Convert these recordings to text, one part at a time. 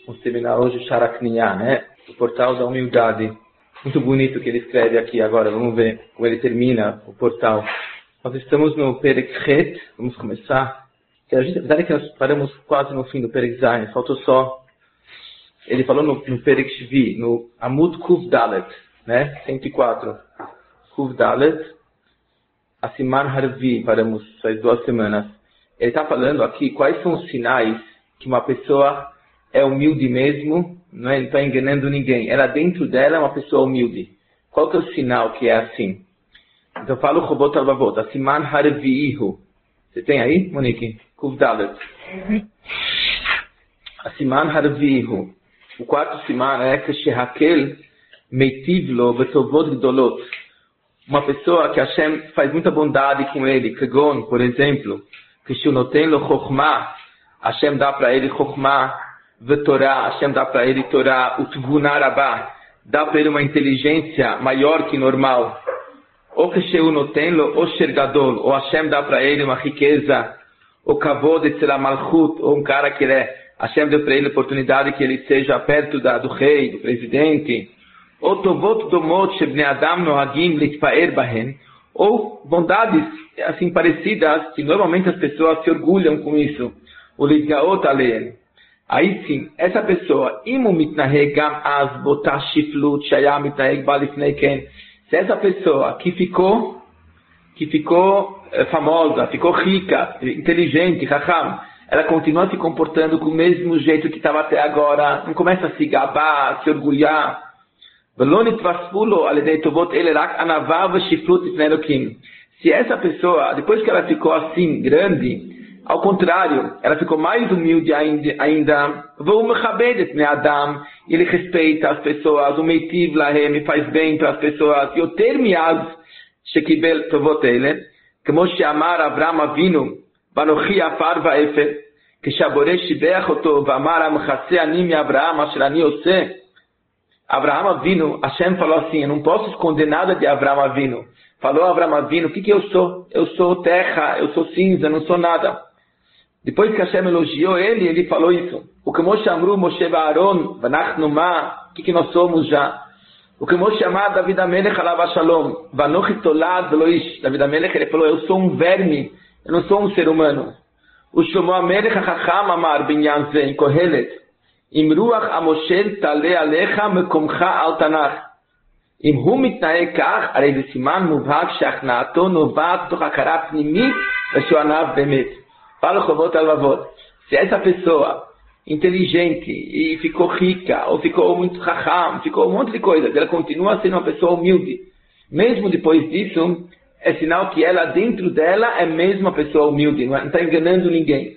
um seminário hoje, Sharakniya, né? O portal da humildade. Muito bonito o que ele escreve aqui agora. Vamos ver como ele termina o portal. Nós estamos no Perek Het. Vamos começar. Apesar de que nós paramos quase no fim do Perek Zayin, faltou só. Ele falou no Perek Shvi, no Amud Kuv Dalet, né? 104. Kuv Dalet. Asiman Harvi, paramos faz 2 semanas. Ele está falando aqui quais são os sinais que uma pessoa é humilde mesmo, não está enganando ninguém. Ela dentro dela é uma pessoa humilde. Qual que é o sinal que é assim? Então fala o Robot Alvavot, Asiman Harviihu. Você tem aí, Monique? Kuv Dalet. Asiman Harviihu. O 4º siman é que Shehakel Meitivlo Betovot Gdolot. Uma pessoa que Hashem faz muita bondade com ele, Kegon, por exemplo, que Shunoten lo Chokhmah, Hashem dá para ele Chokhmah, Vetorah, Hashem dá para ele Torah, Utvuna Rabah, dá para ele uma inteligência maior que normal. Ou que Sheunoten lo Osher Gadol, ou Hashem dá para ele uma riqueza, ou Kavod Etzel Malchut, ou um cara que Hashem deu para ele a oportunidade que ele seja perto do rei, do presidente. Ou tovot domot shebnei adam nohagim litpaer bahen, ou bondades assim parecidas que normalmente as pessoas se orgulham com isso. O litgaot aleem. Aí sim, essa pessoa, imu mitnaheg gam az botah shiflut shaya mitnaheg balifnei ken. Se essa pessoa que ficou famosa, ficou rica, inteligente, chacham, ela continua se comportando com o mesmo jeito que estava até agora, não começa a se gabar, se orgulhar. Se essa pessoa, depois que ela ficou assim, grande, ao contrário, ela ficou mais humilde ainda, ele respeita as pessoas, o meitiv lahem, faz bem para as pessoas, yoter miaz shekibel tovot ele, como chamar Avraham Avinu, vanochi afar vaefer, que shabore shibeach oto, vamar amchase ani mi Avraham asher ani oseh. Avraham Avinu, Hashem falou assim, eu não posso esconder nada de Avraham Avinu. Falou Avraham Avinu, o que eu sou? Eu sou terra, eu sou cinza, não sou nada. Depois que Hashem elogiou ele falou isso. O que Moshe Amru, Moshe Aaron, Vanachnu Ma, o que nós somos já? O que Moshe Amar, David Amelech, Alav Shalom, Vanochi Tolad Veloish, David Amelech, ele falou, eu sou um verme, eu não sou um ser humano. O Shlomo Amelech, Chacham Amar, Binyan Ze, em Kohelet, Im ruach amoshel tale alecha mekomcha al tanach. Im hu mitnaeg kach, arei זה סימן מובהק שהכנעתו נובעת תוך הכרה פנימית ושועניו באמת. Fala Chovot Alvavot. Se essa pessoa inteligente e ficou rica, ou ficou muito chacham, ficou um monte de coisas, ela continua sendo uma pessoa humilde. Mesmo depois disso, é sinal que ela dentro dela é mesmo uma pessoa humilde, não está enganando ninguém.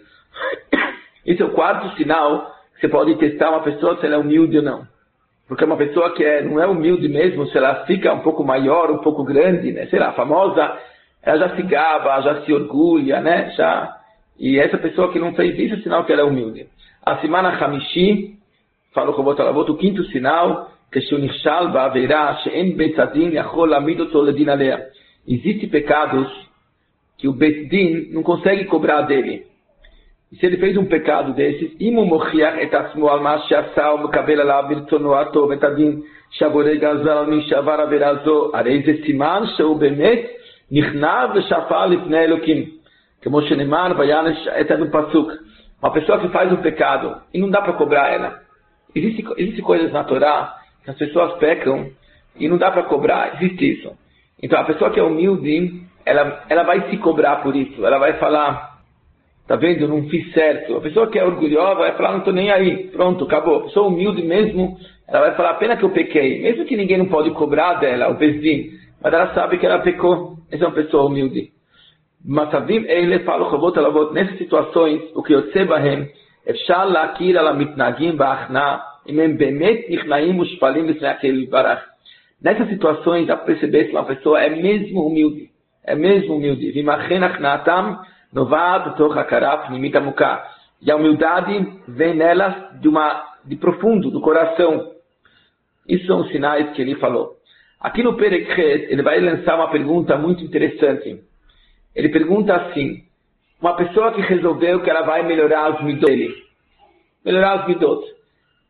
Esse é o 4º sinal. Você pode testar uma pessoa se ela é humilde ou não. Porque uma pessoa que não é humilde mesmo, se ela fica um pouco maior, um pouco grande, né? Sei lá, famosa, ela já se gaba, já se orgulha, né? E essa pessoa que não fez isso é sinal que ela é humilde. A Simana Hamishi, fala o Robot Alavot, o 5º sinal, que Shunishal Ba'averá, She'en Betzadin Yachol Amid Oto Ledin Alea. Existem pecados que o Bezdin não consegue cobrar dele. E se ele fez um pecado desses, imu mochiach et atzmo al ma she'asau mekabel alav birtzono atov et adin shaborei gazal min shavar avera zo, arei ze siman she'u bemet nichnav v'shafar lifnei Elokim. Como shenemar vayanesh et no pasuk. Uma pessoa que faz um pecado e não dá para cobrar ela. Existem coisas na Torá que as pessoas pecam e não dá para cobrar. Existe isso. Então a pessoa que é humilde, ela vai se cobrar por isso. Ela vai falar, tá vendo? Eu não fiz certo. A pessoa que é orgulhosa vai falar, não estou nem aí. Pronto, acabou. A pessoa humilde mesmo, ela vai falar, pena que eu pequei. Mesmo que ninguém não pode cobrar dela, o Bezdin. Mas ela sabe que ela pecou. Essa é uma pessoa humilde. Matavim, ele fala, nessas situações, o que eu sei bahem, efshar lakir ala mitnagim ba'achna, imem bemet nichnaim ushpalim b'sneakel barach. Nessas situações, dá para perceber se uma pessoa é mesmo humilde. É mesmo humilde. Vimachen achnatam, novad toch hakaraf nimita muka. E a humildade vem nelas de profundo, do coração. Isso são os sinais que ele falou. Aqui no Perek Het, ele vai lançar uma pergunta muito interessante. Ele pergunta assim, uma pessoa que resolveu que ela vai melhorar os midot dele. Melhorar os midot.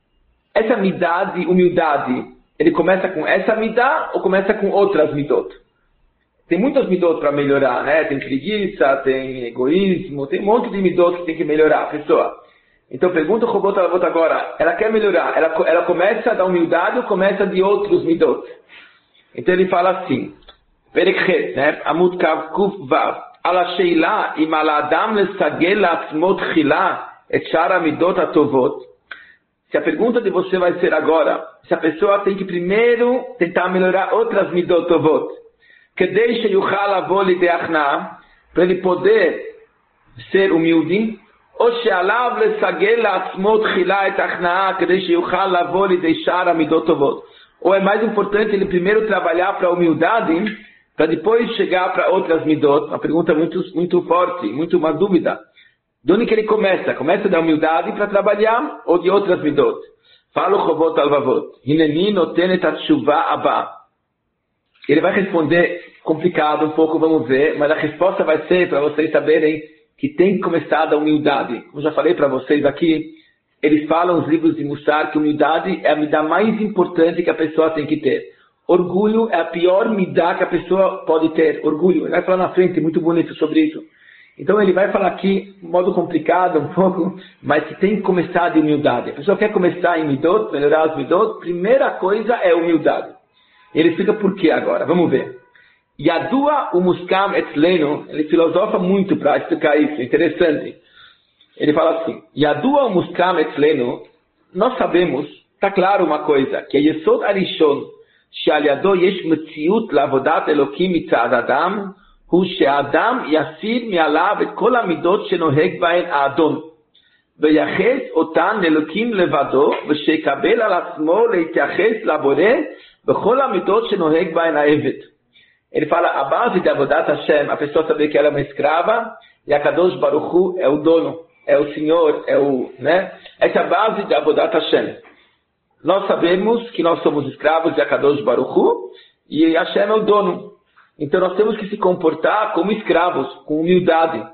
essa midá de humildade, ele começa com essa midá ou começa com outras midot? Tem muitas midot para melhorar, né? Tem preguiça, tem egoísmo, tem um monte de midot que tem que melhorar a pessoa. Então pergunta o Robot Alavot agora, ela quer melhorar, ela começa da humildade ou começa de outros midot? Então ele fala assim, Perek, né? Amud Kav Kuf Vav, Ala Sheila im al Adam lesagel la'atzmo tchila et shara midot atovot. Se a pergunta de você vai ser agora, se a pessoa tem que primeiro tentar melhorar outras midot tovot, que deixe yuchal lavol lidei achna, para ele poder ser humilde, ou she'alav lesagel la'atzmo tchila et achna, que deixe yuchal lavol lidei shara midot tovot. Ou é mais importante ele primeiro trabalhar para a humildade, para depois chegar para outras midot? Uma pergunta muito forte, uma dúvida. De onde que ele começa? Começa da humildade para trabalhar ou de outras midot? Fala o Chovot Alvavot. Hineni notenet atshuva abba. Ele vai responder complicado um pouco, vamos ver, mas a resposta vai ser para vocês saberem que tem que começar da humildade. Como já falei para vocês aqui, eles falam nos livros de Mussar que humildade é a midá mais importante que a pessoa tem que ter. Orgulho é a pior midá que a pessoa pode ter. Orgulho. Ele vai falar na frente, muito bonito sobre isso. Então ele vai falar aqui, de modo complicado um pouco, mas que tem que começar de humildade. A pessoa quer começar em midot, melhorar as midot, primeira coisa é humildade. Ele explica por quê agora, vamos ver. Yadua umuskam etzlenu, ele filosofa muito para explicar isso, interessante. Ele fala assim, Yadua umuskam etzlenu, nós sabemos, está claro uma coisa, que Yesod Arishon, שעל ידו יש מציאות לעבודת אלוקים מצד אדם, הוא שהאדם יסיר מעליו את כל המידות שנוהג בהן האדון, ויחס אותן לאלוקים לבדו, ושיקבל על עצמו להתייחס לבורא בכל המידות שנוהג בהן העבד. Ele fala, a base de Avodat Hashem, a pessoa saber que ela é uma escrava, e a Kadosh Baruch Hu é o dono, é o Senhor, né? Essa é a base de Avodat Hashem. Nós sabemos que nós somos escravos de Akadosh Baruch Hu, e Hashem é o dono. Então nós temos que se comportar como escravos, com humildade.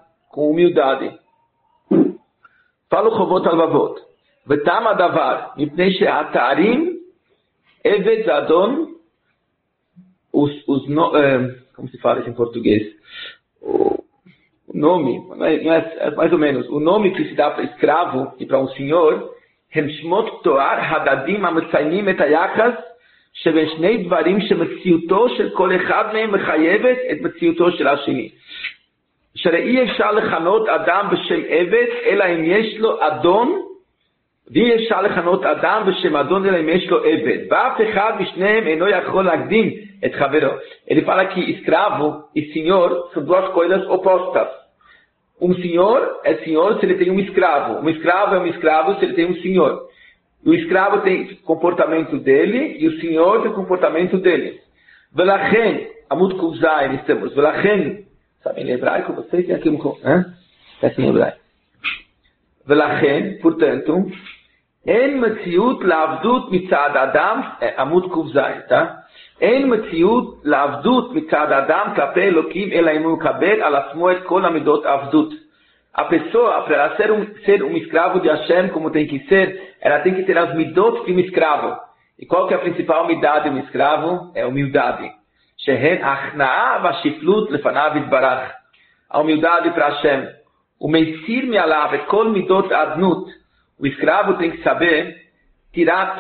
Fala o Chovot Alvavot. Vetam adavar, mipnei she'atarim, eved zadon, como se fala isso em português? O nome, mais ou menos, o nome que se dá para escravo e para um senhor, הם שמות תואר הדדים המציינים את היחס שבין שני דברים שמציאותו של כל אחד מהם מחייבת את מציאותו של השני. שהרי אפשר לכנות אדם בשם עבד אלא אם יש לו אדון, ואי אפשר לכנות אדם בשם אדון אלא אם יש לו עבד, ואף אחד משניהם אינו יכול להקדים את חברו. Ele fala que escravo e senhor são duas coisas opostas. Um senhor é senhor se ele tem um escravo. Um escravo é um escravo se ele tem um senhor. O escravo tem o comportamento dele e o senhor tem o comportamento dele. Velachen, Amud Kuvzain, estamos. Velachen, sabem em hebraico? Vocês têm aqui um... Peçam em hebraico. Velachen, portanto, En Metziut Lavdut Mitzad Adam, Amud Kuvzain, tá? אין מציאות לעבדות מצד אדם כלפי אלוקים, אלא אם הוא מקבל על עצמו את כל המידות עבדות. A pessoa, para ela ser um escravo de Hashem, como tem que ser, ela tem que ter as midot de um escravo. E qual que é a principal midá de um escravo? É a humildade. Shehen achnaa vashiflut lefanav yitbarach. A humildade para Hashem. O meisir me'alav et kol midot adnut. O escravo tem que saber tirar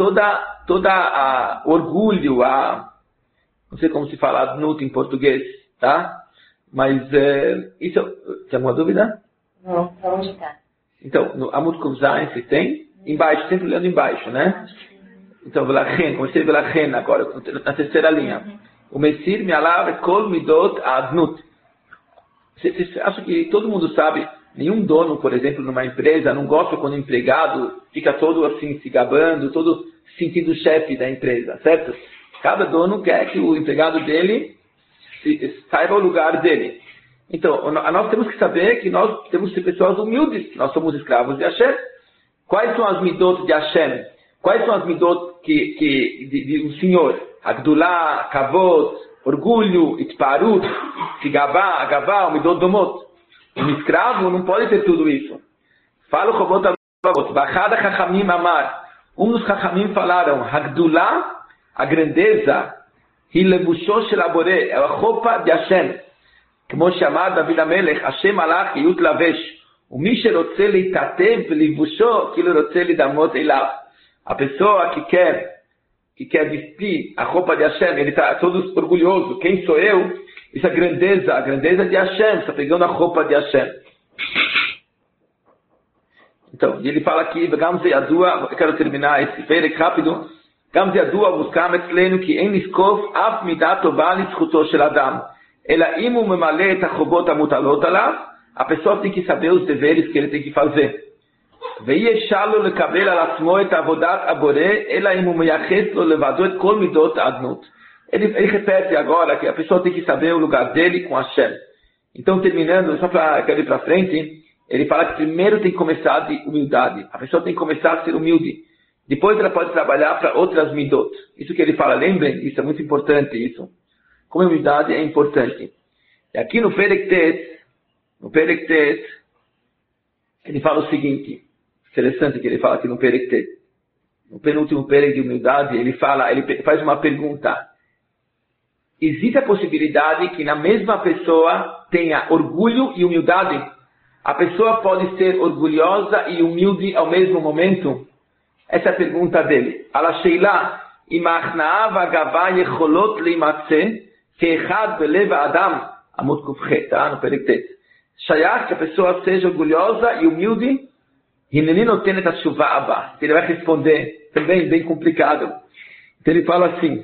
toda orgulho, não sei como se fala adnut em português, tá? Mas isso... Tem alguma dúvida? Não, para onde está? Então, no Amud Kuvzain, você tem? Embaixo, sempre olhando embaixo, né? Então, Velachen, comecei Velachen agora, na terceira linha. O Mesir me'alav kol midot adnut. Você acha que todo mundo sabe, nenhum dono, por exemplo, numa empresa, não gosta quando o empregado fica todo assim, se gabando, todo sentindo chefe da empresa, certo? Cada dono quer que o empregado dele saiba o lugar dele. Então, nós temos que saber que nós temos que ser pessoas humildes. Nós somos escravos de Hashem. Quais são as midot de Hashem? Quais são as midot de um senhor? Agdulá, kavod, orgulho, itparut, sigavá, agavá, o midot domot. Um escravo não pode ter tudo isso. Fala o Chovot Alvavot. Bachada chachamim amar. Dos Chachamim falaram, Hagdulá, a grandeza, Hilevusho Shelaboré, é a roupa de Hashem. Como chamado David Amelech, Hashem Alach Yut Lavesh. O Misherotze Leitatev Livusho, Kilorotze Lidamot Elav. A pessoa que quer vestir a roupa de Hashem, ele está todo orgulhoso. Quem sou eu? Isso é a grandeza de Hashem, está pegando a roupa de Hashem. Então, ele fala aqui, eu quero terminar esse perek rápido. Gam Yadua Muskam Etzlenu ki en niskov af midat tova lizchuto shel adam. Ela imu memale et hachobot hamutalot alav. A pessoa tem que saber os deveres que ele tem que fazer. Ve'yeshalo lekabel al atzmo et avodat abore. Ela imu meyaches lo levado et kol midot adnut. Ele repete agora que a pessoa tem que saber o lugar dele com Hashem. Então, terminando, só para ir para frente, ele fala que primeiro tem que começar de humildade. A pessoa tem que começar a ser humilde. Depois ela pode trabalhar para outras midot. Isso que ele fala, lembrem, isso é muito importante, isso. Como a humildade é importante. E aqui no Perek Tet, ele fala o seguinte, interessante que ele fala aqui no Perek Tet. No penúltimo Perek de humildade, ele faz uma pergunta. Existe a possibilidade que na mesma pessoa tenha orgulho e humildade? A pessoa pode ser orgulhosa e humilde ao mesmo momento? Essa é a pergunta dele. Ala sheila, imachnaav agava yecholot leimatze, keechad belev adam, amud kufchet, no Perek Tet. Shayach, que a pessoa seja orgulhosa e humilde, hineni noten et hashuva abba. Ele vai responder, também bem complicado. Então ele fala assim,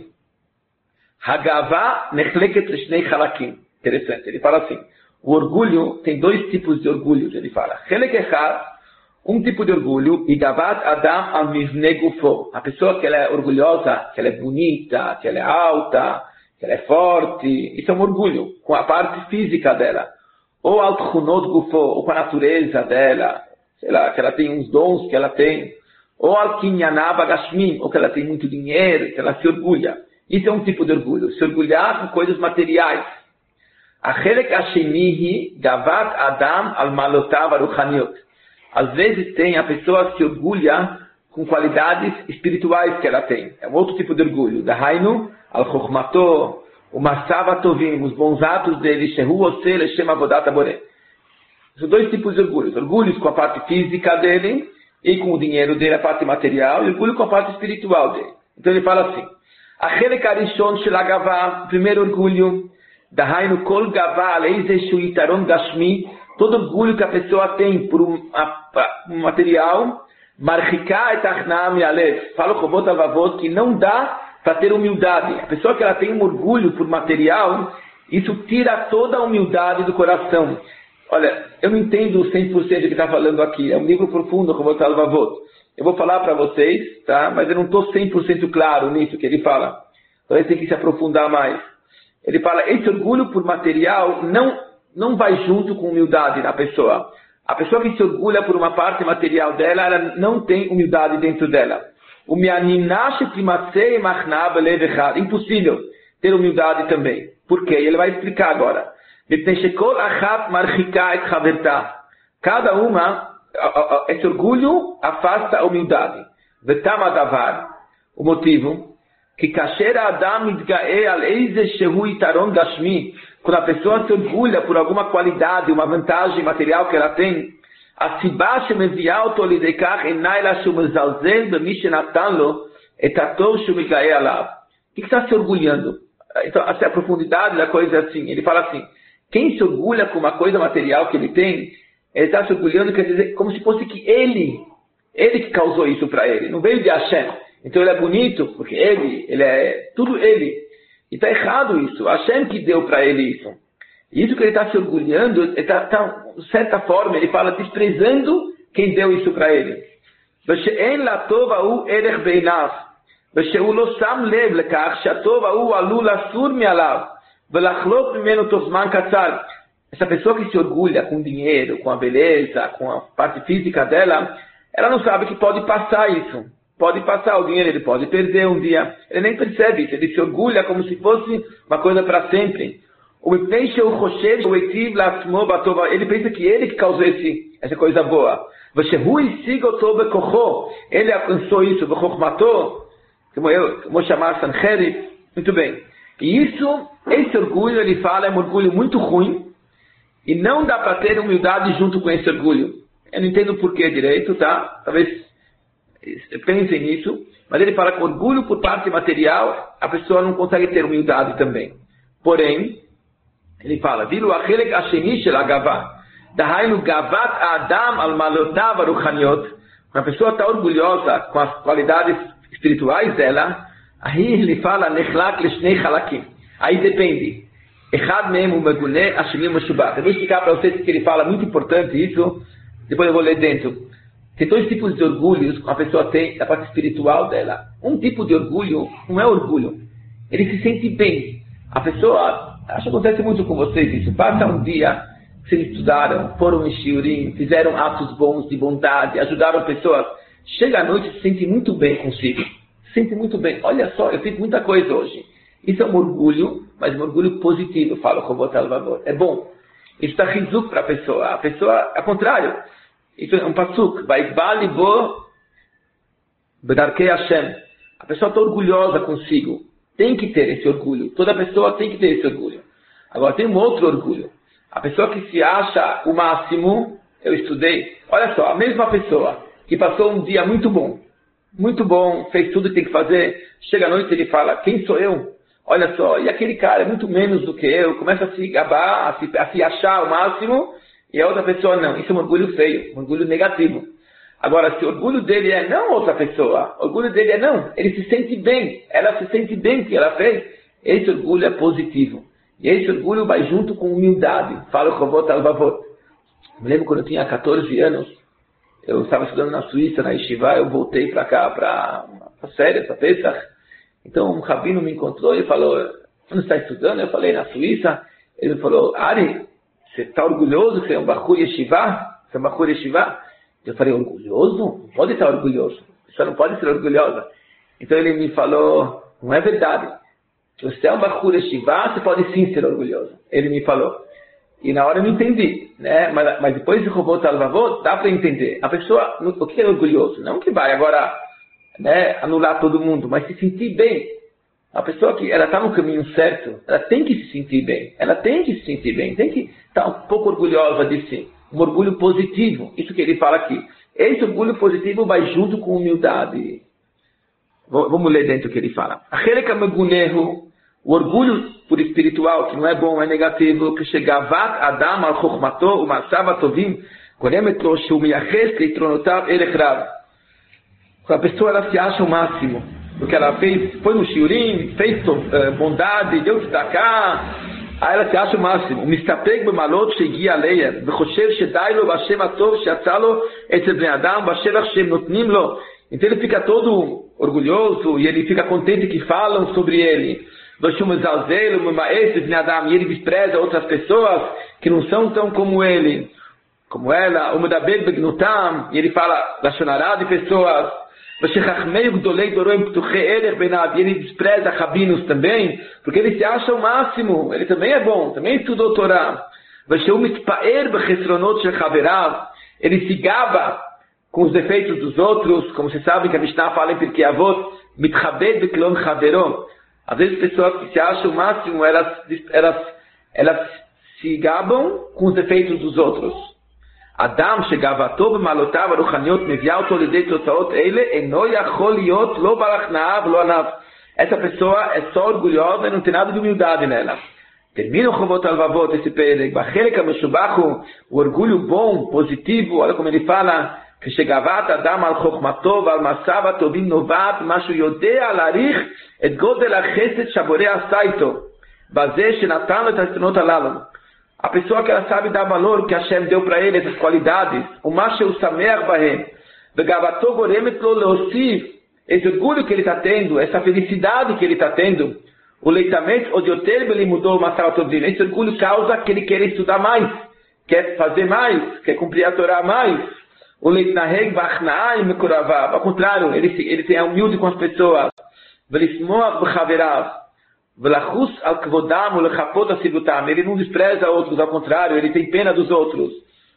Hagava nechleket leshnei halakim. Interessante, ele fala assim, o orgulho, tem dois tipos de orgulho, ele fala. Chelek echad, um tipo de orgulho, Igavat Adam al Mivne Gufo. A pessoa que ela é orgulhosa, que ela é bonita, que ela é alta, que ela é forte, isso é um orgulho, com a parte física dela. Ou al Tchunot Gufo, ou com a natureza dela, sei lá, que ela tem uns dons que ela tem. Ou al Kinyanava Gashmin, ou que ela tem muito dinheiro, que ela se orgulha. Isso é um tipo de orgulho, se orgulhar com coisas materiais. A Chelek Hashenihi Gavat Adam al Malotav Aruchaniot. Às vezes a pessoa se orgulha com qualidades espirituais que ela tem. É um outro tipo de orgulho. Dahainu, al-chokhmato, o masav tovim, os bons atos dele, shehu ose leshem avodat abore. São dois tipos de orgulhos. Orgulhos com a parte física dele e com o dinheiro dele, a parte material, e orgulho com a parte espiritual dele. Então ele fala assim, Achelek harishon shel hagava, primeiro orgulho, dahainu kol gava aleize shu itaron gashmi, todo orgulho que a pessoa tem por um material, marchika et achnam yalev, fala o Chovot HaLevavot que não dá para ter humildade. A pessoa que ela tem um orgulho por material, isso tira toda a humildade do coração. Olha, eu não entendo 100% do que está falando aqui, é um livro profundo, o Chovot HaLevavot. Eu vou falar para vocês, tá? Mas eu não estou 100% claro nisso que ele fala. Então tem que se aprofundar mais. Ele fala, esse orgulho por material não vai junto com humildade na pessoa. A pessoa que se orgulha por uma parte material dela, ela não tem humildade dentro dela. Impossível ter humildade também. Por quê? Ele vai explicar agora. Cada uma, esse orgulho afasta a humildade. O motivo, que quando a pessoa se orgulha por alguma qualidade, uma vantagem material que ela tem, o que está se orgulhando? Então, a profundidade da coisa é assim. Ele fala assim, quem se orgulha com uma coisa material que ele tem, ele está se orgulhando, quer dizer, como se fosse que ele que causou isso para ele, não veio de Hashem. Então ele é bonito, porque ele é tudo ele. E está errado isso, Hashem que deu para ele isso. Isso que ele está se orgulhando, ele está, de certa forma, ele fala desprezando quem deu isso para ele. Essa pessoa que se orgulha com dinheiro, com a beleza, com a parte física dela, ela não sabe que pode passar isso. Pode passar o dinheiro, ele pode perder um dia. Ele nem percebe isso, ele se orgulha como se fosse uma coisa para sempre. Ele pensa que ele causou essa coisa boa. Ele alcançou isso, como chamar Sanherib. Muito bem. E esse orgulho, ele fala, é um orgulho muito ruim. E não dá para ter humildade junto com esse orgulho. Eu não entendo o porquê direito, tá? Talvez pensem nisso. Mas ele fala que orgulho por parte material, a pessoa não consegue ter humildade também. Porém, ele fala, Vilu achelek hasheni shel agavá. Dahainu gavat adam al malotav aruchaniot. Quando a pessoa está orgulhosa com as qualidades espirituais dela, aí ele fala, nechlak leshnei halakim. Aí depende. Echad mehem umeguneh hasheni meshubach. Eu vou explicar para vocês que ele fala, muito importante isso. Depois eu vou ler dentro. Tem dois tipos de orgulhos que a pessoa tem da parte espiritual dela. Um tipo de orgulho não é orgulho. Ele se sente bem. A pessoa, acho que acontece muito com vocês isso. Passa um dia, vocês estudaram, foram em shiurim, fizeram atos bons de bondade, ajudaram pessoas. Chega à noite e se sente muito bem consigo. Se sente muito bem. Olha só, eu fiz muita coisa hoje. Isso é um orgulho, mas um orgulho positivo, fala o Chovot HaLevavot. É bom. Isso dá rizuk para a pessoa. A pessoa, ao contrário. Isso é um pasuk. Vaivalibo bedarkei Hashem. A pessoa está orgulhosa consigo. Tem que ter esse orgulho. Toda pessoa tem que ter esse orgulho. Agora tem um outro orgulho. A pessoa que se acha o máximo, eu estudei. Olha só, a mesma pessoa que passou um dia muito bom, fez tudo que tem que fazer, chega à noite e ele fala, quem sou eu? Olha só, e aquele cara é muito menos do que eu, começa a se gabar, a se achar o máximo, e a outra pessoa não. Isso é um orgulho feio, um orgulho negativo. Agora, se o orgulho dele é não outra pessoa, o orgulho dele é não, ele se sente bem, ela se sente bem que ela fez, esse orgulho é positivo. E esse orgulho vai junto com humildade. Fala o Chovot HaLevavot. Me lembro quando eu tinha 14 anos, eu estava estudando na Suíça, na Yeshiva, eu voltei para cá, para férias, para Pesach. Então um rabino me encontrou e falou, onde está estudando? Eu falei, na Suíça. Ele falou, Ari, você está orgulhoso que você é um Bachur Yeshiva? Você é um Bachur Yeshiva? Eu falei, orgulhoso? Não pode estar orgulhoso. Você não pode ser orgulhosa. Então ele me falou, não é verdade. Se você é um Bachur Yeshiva, você pode sim ser orgulhoso. Ele me falou. E na hora eu não entendi, né? Mas depois de Chovot HaLevavot, dá para entender. A pessoa, o que é orgulhoso? Não que vai agora, né, anular todo mundo, mas se sentir bem. A pessoa que ela está no caminho certo, ela tem que se sentir bem. Ela tem que se sentir bem, tem que estar um pouco orgulhosa de si. Um orgulho positivo, isso que ele fala aqui. Esse orgulho positivo vai junto com humildade. Vamos ler dentro o que ele fala. O orgulho por espiritual, que não é bom, é negativo, que chegavat Adam al chokhmato u'ma'asav tovim, koremet lo shu miyaches leitronotav erech rav. A pessoa ela se acha o máximo, porque ela foi no shiurim, fez bondade, deu tzedakah, aí ela se acha o máximo. O mistapeg b'malot shegia aleia, v'choshev shedai lo b'Hashem atov she'atza lo etzel bnei Adam b'Hashem Hashem notnim lo. Então ele fica todo orgulhoso e ele fica contente que falam sobre ele. E ele despreza outras pessoas que não são tão como ele, como ela, e ele fala lashonará de pessoas, e ele despreza rabinos também, porque ele se acha o máximo, ele também é bom, também estudou Torá. Ele se gaba com os defeitos dos outros, como vocês sabem que a Mishnah fala em Pirkei Avot, mitchabed beklon chaverom. Às vezes pessoas que se acham o máximo, elas se gabam com os defeitos dos outros. Adam shegavato b'malotav aruchaniot meviá oto lidei totzaot eile eno yachol liot lo barach na'av lo anav. Essa pessoa é só orgulhosa e não tem nada de humildade nela. Termina o Chovot HaLevavot, esse perek, b'chelek ha'meshubachu, o orgulho bom, positivo, olha como ele fala, כשגאוות אדם על חוכמתו ועל מעשיו הטובים נובעת ממה שהוא יודע להעריך את גודל החסד שהבורא עשה איתו, בזה שנתן לו את הסתנות הללו. A pessoa que ela sabe dar valor que Hashem deu para ele, essas qualidades, o מה שהוא שמח בהם, וגאוותו גורמת לו להוסיף, esse orgulho que ele está tendo, essa felicidade que ele está tendo, o leitamento עוד יותר בלימודו ומעשיו הטובים, esse orgulho causa que ele quer estudar mais, quer fazer mais, quer cumprir a Torá mais. O leitnaheg bachnai mekorav, ao contrário, ele tem humilde com as pessoas. Velismoach b'chaverav, velachus al kvodam ulechapot asivutam. Ele não despreza outros, ao contrário, ele tem pena dos outros.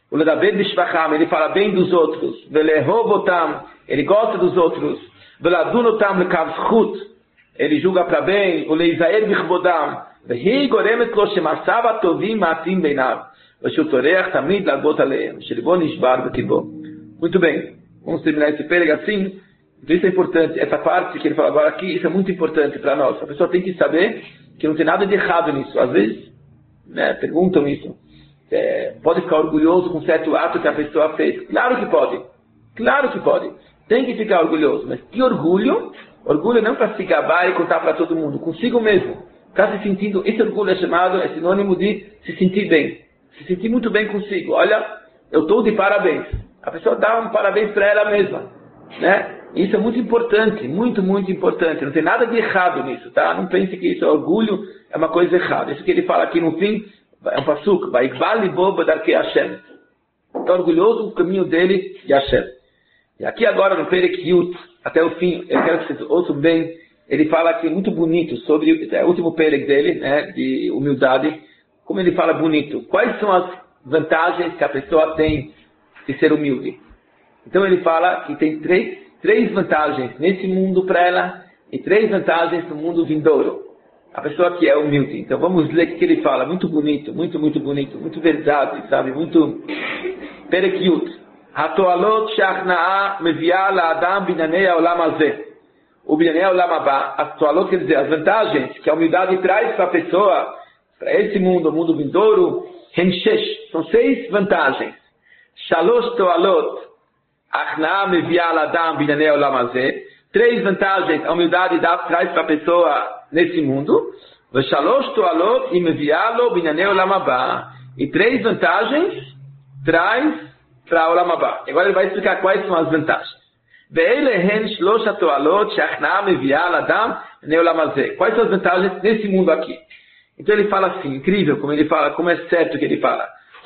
O Ledaber Bishvacham, ele fala bem dos outros. Velehovotam, ele gosta dos outros. Veladunotam lekavschut, ele julga para bem. O Leizaer Bichbodam, Vehi goremet lo shemasav atovim matim beinav. Veshutoreach tamid lagbot aleim. Shelibon nishbar bekibo. Muito bem, vamos terminar esse pêrego assim. Então isso é importante, essa parte que ele fala agora aqui, isso é muito importante para nós. A pessoa tem que saber que não tem nada de errado nisso. Às vezes, perguntam isso. Pode ficar orgulhoso com um certo ato que a pessoa fez? Claro que pode. Claro que pode. Tem que ficar orgulhoso. Mas que orgulho? Orgulho não para se gabar e contar para todo mundo. Consigo mesmo. Está se sentindo, esse orgulho é sinônimo de se sentir bem. Se sentir muito bem consigo. Olha, eu estou de parabéns. A pessoa dá um parabéns para ela mesma. Né? Isso é muito importante. Muito, muito importante. Não tem nada de errado nisso. Tá? Não pense que isso é orgulho, é uma coisa errada. Isso que ele fala aqui no fim, é um pasuk, vai liboba darkei Hashem. Está orgulhoso do caminho dele de Hashem. E aqui agora no Perek Yut, até o fim, eu quero que vocês ouçam bem, ele fala aqui muito bonito sobre o último Perek dele, né, de humildade. Como ele fala bonito. Quais são as vantagens que a pessoa tem de ser humilde? Então ele fala que tem três vantagens nesse mundo para ela e 3 vantagens no mundo vindouro. A pessoa que é humilde. Então vamos ler o que ele fala. Muito bonito, muito, muito bonito. Muito verdade, sabe? Muito... Perek Yut. Hatoalot shachna'a mevi'a la'adam binyanei ha'olam hazeh. O binyanei ha'olam haba. As toalot quer dizer, as vantagens que a humildade traz para a pessoa, para esse mundo, o mundo vindouro, Henshesh. São 6 vantagens. Shalosh toalot achna'a mevi'a la'adam binyanei ha'olam hazeh. 3 vantagens a humildade traz para a pessoa nesse mundo. E 3 vantagens traz para o Olam Haba. Agora ele vai explicar quais são as vantagens. Quais são as vantagens nesse mundo aqui? Então ele fala assim, incrível como ele fala, como é certo que ele fala.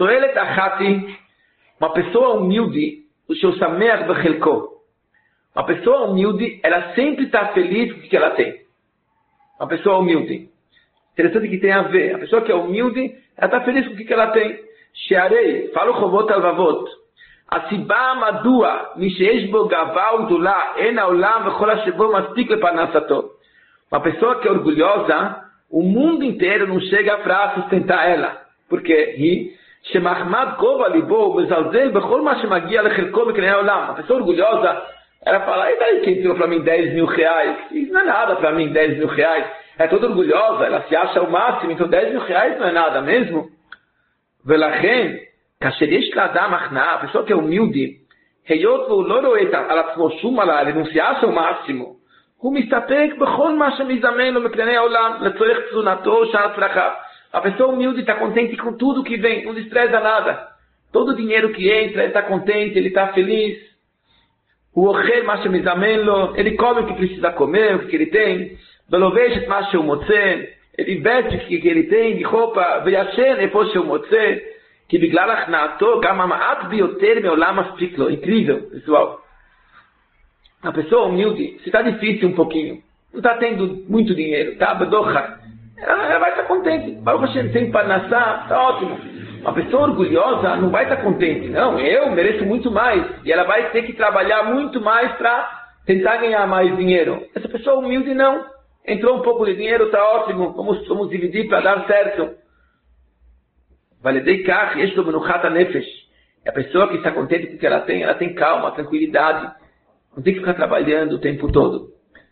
Uma pessoa humilde, o seu sameach bechelko. Uma pessoa humilde, ela sempre está feliz com o que ela tem. Uma pessoa humilde. Interessante que tem a ver. A pessoa que é humilde, ela está feliz com o que ela tem. Shearei, fala o chovot alvavot. Asiba madua, misheish bo gaval dula, ena olam vechol hashebo mastik leparnasato. Uma pessoa que é orgulhosa, o mundo inteiro não chega para sustentar ela. Por quê? Shemachmad gova libo, mezalzel bechol ma shemagia lechelko beknei olam. Uma pessoa orgulhosa, ela fala, e daí quem tirou para mim 10 mil reais? Isso não é nada para mim, 10 mil reais. É toda orgulhosa, ela se acha o máximo, então 10 mil reais não é nada mesmo. Velachem, kasheresh ladam achna, a pessoa que é humilde, heyot v'uloroeta, ele não se acha o máximo. Hu mistapek bechol ma shemizamen lo meknei olam, letzorech tzunato shat rachav. A pessoa humilde está contente com tudo que vem, não despreza nada. Todo o dinheiro que entra, ele está contente, ele está feliz. O ochel mashemizamelo, ele come o que precisa comer, o que ele tem. Beloveshet mashemotze, ele veste o que ele tem de roupa. Veyashen eposhemotze, que biglal achnato gamamaat bioter meolam aspiklo. Incrível, pessoal. A pessoa humilde, se está difícil um pouquinho, não está tendo muito dinheiro, tá? Bedocha, ela vai estar contente. Baruch Hashem tem parnassá, está ótimo. Uma pessoa orgulhosa não vai estar contente. Não, eu mereço muito mais. E ela vai ter que trabalhar muito mais para tentar ganhar mais dinheiro. Essa pessoa humilde não. Entrou um pouco de dinheiro, está ótimo. Vamos dividir para dar certo. Valedei kach, yesh lo menuchat hanefesh. É a pessoa que está contente com o que ela tem calma, tranquilidade. Não tem que ficar trabalhando o tempo todo.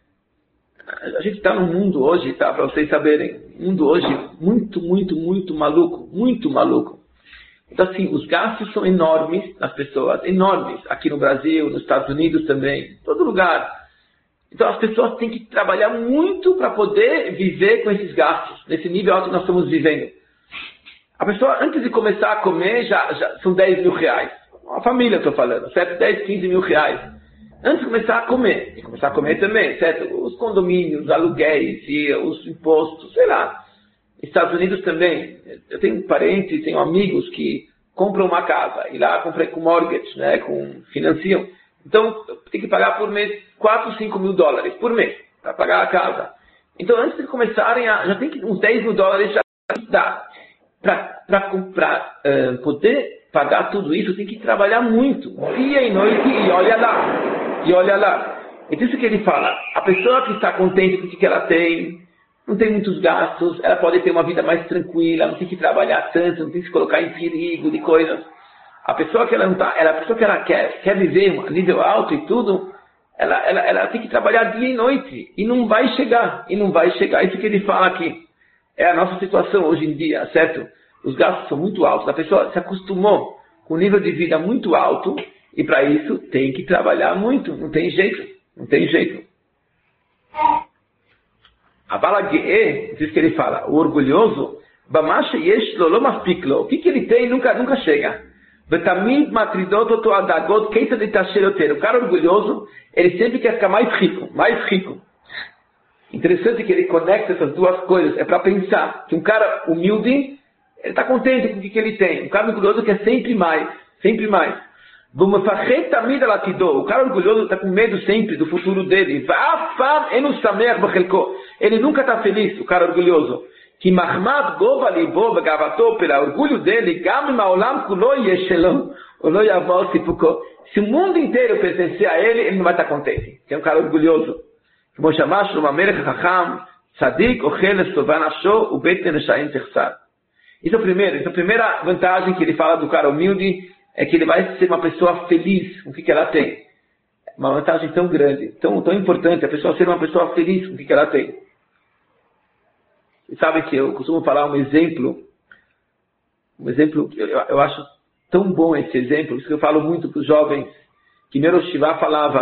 A gente está num mundo hoje, tá? Para vocês saberem. Um mundo hoje muito, muito, muito maluco. Muito maluco. Então, assim, os gastos são enormes nas pessoas, enormes. Aqui no Brasil, nos Estados Unidos também, em todo lugar. Então, as pessoas têm que trabalhar muito para poder viver com esses gastos, nesse nível alto que nós estamos vivendo. A pessoa, antes de começar a comer, já são 10 mil reais. Uma família, estou falando, certo? 10, 15 mil reais. Antes de começar a comer. E começar a comer também, certo? Os condomínios, os aluguéis, e os impostos, sei lá. Estados Unidos também, eu tenho parentes, tenho amigos que compram uma casa, e lá comprei com mortgage, né, financiam. Então, tem que pagar por mês 4, 5 mil dólares por mês, para pagar a casa. Então, antes de começarem, já tem que uns 10 mil dólares já dá, para poder pagar tudo isso, tem que trabalhar muito, dia e noite, e olha lá, e olha lá. É isso que ele fala, a pessoa que está contente com o que ela tem, não tem muitos gastos, ela pode ter uma vida mais tranquila, não tem que trabalhar tanto, não tem que se colocar em perigo de coisas. A pessoa que ela não está, a pessoa que ela quer viver a nível alto e tudo, ela tem que trabalhar dia e noite, e não vai chegar. Isso que ele fala aqui. É a nossa situação hoje em dia, certo? Os gastos são muito altos, a pessoa se acostumou com um nível de vida muito alto, e para isso tem que trabalhar muito, não tem jeito. A bala Ge'e, diz que ele fala, o orgulhoso, Bamash yesh lo lo maspiklo, o que ele tem nunca chega. Betamid matridot oto adagot keita de tasheroteiro. O cara orgulhoso, ele sempre quer ficar mais rico. Interessante que ele conecta essas duas coisas. É para pensar que um cara humilde, ele está contente com o que ele tem. Um cara orgulhoso quer sempre mais. O cara orgulhoso está com medo sempre do futuro dele. Ele nunca está feliz, o cara orgulhoso. Que Mahmad Gova Libo Gavato, pelo orgulho dele, se o mundo inteiro pertencer a ele, ele não vai estar contente. Que é um cara orgulhoso. Isso é o primeiro. Essa é a primeira vantagem que ele fala do cara humilde, é que ele vai ser uma pessoa feliz com o que ela tem. Uma vantagem tão grande, tão importante, a pessoa ser uma pessoa feliz com o que ela tem. E sabe que eu costumo falar um exemplo, eu acho tão bom esse exemplo, isso que eu falo muito para os jovens, que meu Rosh Yeshiva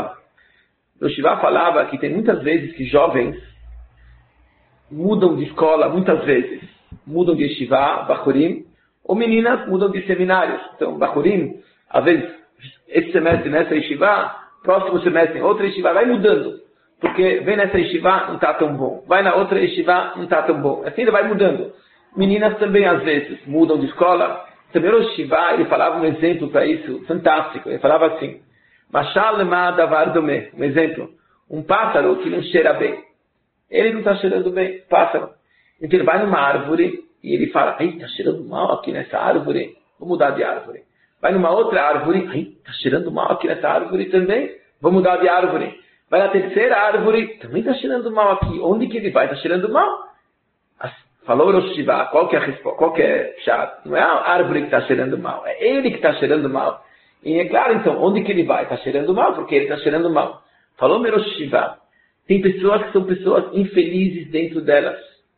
falava que tem muitas vezes que jovens mudam de escola, mudam de Yeshiva, Bachurim, ou meninas mudam de seminários. Então, Bachurim, às vezes, esse semestre nessa Yeshiva, próximo semestre em outra Yeshiva, vai mudando. Porque vem nessa Yeshiva, não está tão bom. Vai na outra Yeshiva, não está tão bom. Assim ele vai mudando. Meninas também, às vezes, mudam de escola. Também o Yeshiva, ele falava um exemplo para isso, fantástico. Ele falava assim, Mashal lema davar domeh. Um exemplo, um pássaro que não cheira bem. Ele não está cheirando bem, pássaro. Então ele vai numa árvore e ele fala, ai, está cheirando mal aqui nessa árvore, vou mudar de árvore. Vai numa outra árvore, ai, está cheirando mal aqui nessa árvore também, vou mudar de árvore. Vai na terceira árvore, também está cheirando mal aqui. Onde que ele vai? Está cheirando mal? Falou o Rosh Yeshiva, qual que é a resposta? Qual que é chato? Não é a árvore que está cheirando mal, é ele que está cheirando mal. E é claro, então, onde que ele vai? Está cheirando mal, porque ele está cheirando mal. Falou o Rosh Yeshiva, tem pessoas que são pessoas infelizes dentro delas.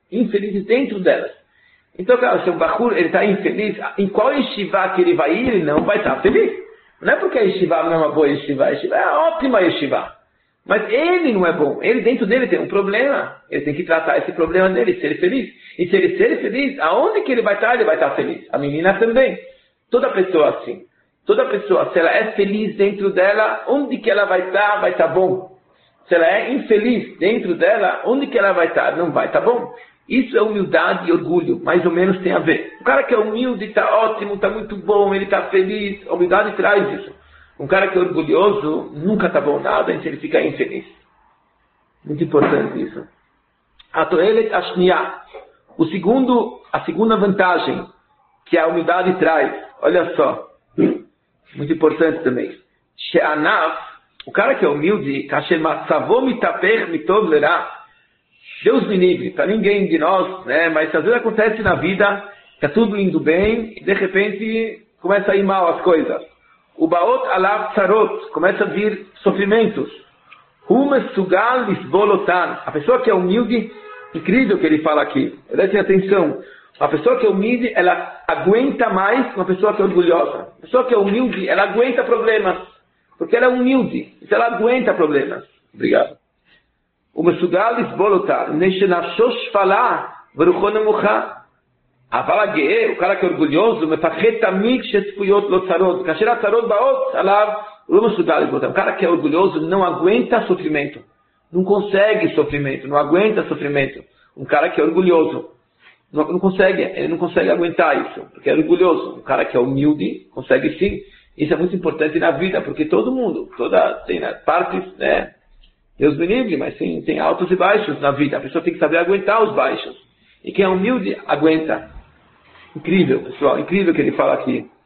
Então, cara, se o Bachur está infeliz, em qual Yeshiva que ele vai ir, ele não vai estar feliz. Não é porque a Yeshiva não é uma boa Yeshiva, a Yeshiva é a ótima Yeshiva. Mas ele não é bom. Ele dentro dele tem um problema. Ele tem que tratar esse problema dele, ser feliz. E se ele ser feliz, aonde que ele vai estar feliz. A menina também. Toda pessoa assim. Toda pessoa, se ela é feliz dentro dela, onde que ela vai estar bom. Se ela é infeliz dentro dela, onde que ela vai estar? Não vai estar bom. Isso é humildade e orgulho. Mais ou menos tem a ver. O cara que é humilde está ótimo, está muito bom, ele está feliz. A humildade traz isso. Um cara que é orgulhoso nunca está bom nada, então ele fica infeliz. Muito importante isso. A toelet ashniya. A segunda vantagem que a humildade traz. Olha só. Muito importante também. She'anav, o cara que é humilde, kasher matzavo mitaper mitov lerá. Deus me livre, para ninguém de nós, né? Mas às vezes acontece na vida, está tudo indo bem, e de repente começa a ir mal as coisas. O baot alav tsarot, começa a vir sofrimentos. Sugal lisbolotan. A pessoa que é humilde, incrível que ele fala aqui. Prestem atenção. A pessoa que é humilde, ela aguenta mais que uma pessoa que é orgulhosa. A pessoa que é humilde, ela aguenta problemas. Porque ela é humilde. Então ela aguenta problemas. Obrigado. Sugal lisbolotan. Neshenafshosh falah, veruchon nemucha. O cara que é orgulhoso, o cara que é orgulhoso não aguenta sofrimento. Não consegue sofrimento, não aguenta sofrimento. Um cara que é orgulhoso não consegue, ele não consegue aguentar isso, porque é orgulhoso. Um cara que é humilde consegue sim. Isso é muito importante na vida, porque todo mundo, tem partes, né? Deus me livre, mas sim, tem altos e baixos na vida. A pessoa tem que saber aguentar os baixos. E quem é humilde, aguenta. Incrível, pessoal, incrível que ele fala aqui.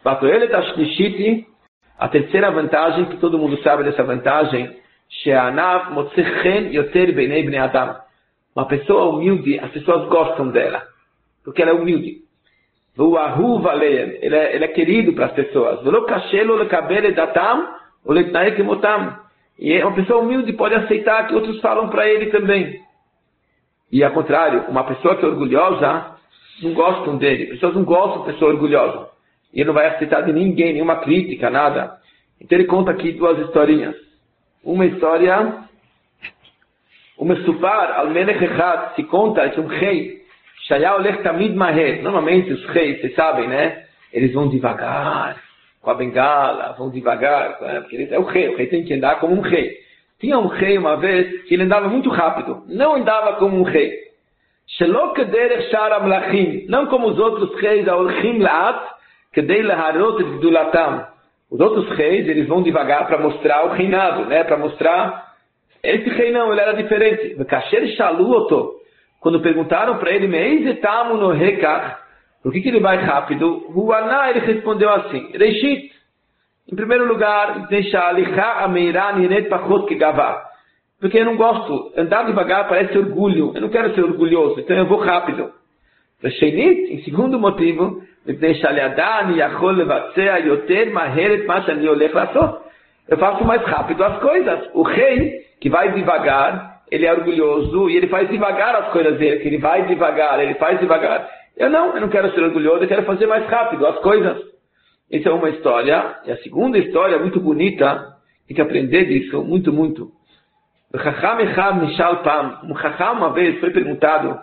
Batoelet Ashlishiti, a terceira vantagem, que todo mundo sabe dessa vantagem, She'anav Motzechen Yoter Bnei Bnei Adam. Uma pessoa humilde, as pessoas gostam dela, porque ela é humilde. Vuahu Valeem, ele é querido para as pessoas. Velo Kashelo Lekabel Datam, ou Letnae Kemotam. E uma pessoa humilde pode aceitar que outros falam para ele também. E ao contrário, uma pessoa que é orgulhosa, não gostam dele. Pessoas não gostam de pessoa orgulhosa. E ele não vai aceitar de ninguém, nenhuma crítica, nada. Então ele conta aqui duas historinhas. Uma história, uma Supar, Al-Melech Echad, se conta de um rei, Shaya Olech Tamid Maher. Normalmente os reis, vocês sabem, né? Eles vão devagar, com a bengala, vão devagar, né? Porque ele é o rei tem que andar como um rei. Tinha um rei uma vez que ele andava muito rápido, não andava como um rei. Shelo kederech shar amlachim, não como os outros reis, aolchim laat, kedei leharot et gdulatam. Os outros reis, eles vão devagar para mostrar o reinado, né? Para mostrar, esse rei não, ele era diferente. V'kasher shalu oto, quando perguntaram para ele, me'ez etamu no rekach, por que ele vai rápido? Huaná, ele respondeu assim, Reishit, em primeiro lugar, deixa alichá ameirá niret pachot kegavá. Porque eu não gosto, andar devagar parece orgulho, eu não quero ser orgulhoso, então eu vou rápido. Reishit, em segundo motivo, deixa aliadani yachol levatzea yoter maheret machani olech lassot. Eu faço mais rápido as coisas. O rei, que vai devagar, ele é orgulhoso e ele faz devagar as coisas dele, que ele vai devagar, ele faz devagar. Eu não quero ser orgulhoso, eu quero fazer mais rápido as coisas. Essa é uma história. E a segunda história, muito bonita, tem que aprender disso, muito, muito. Um Chacham uma vez foi perguntado,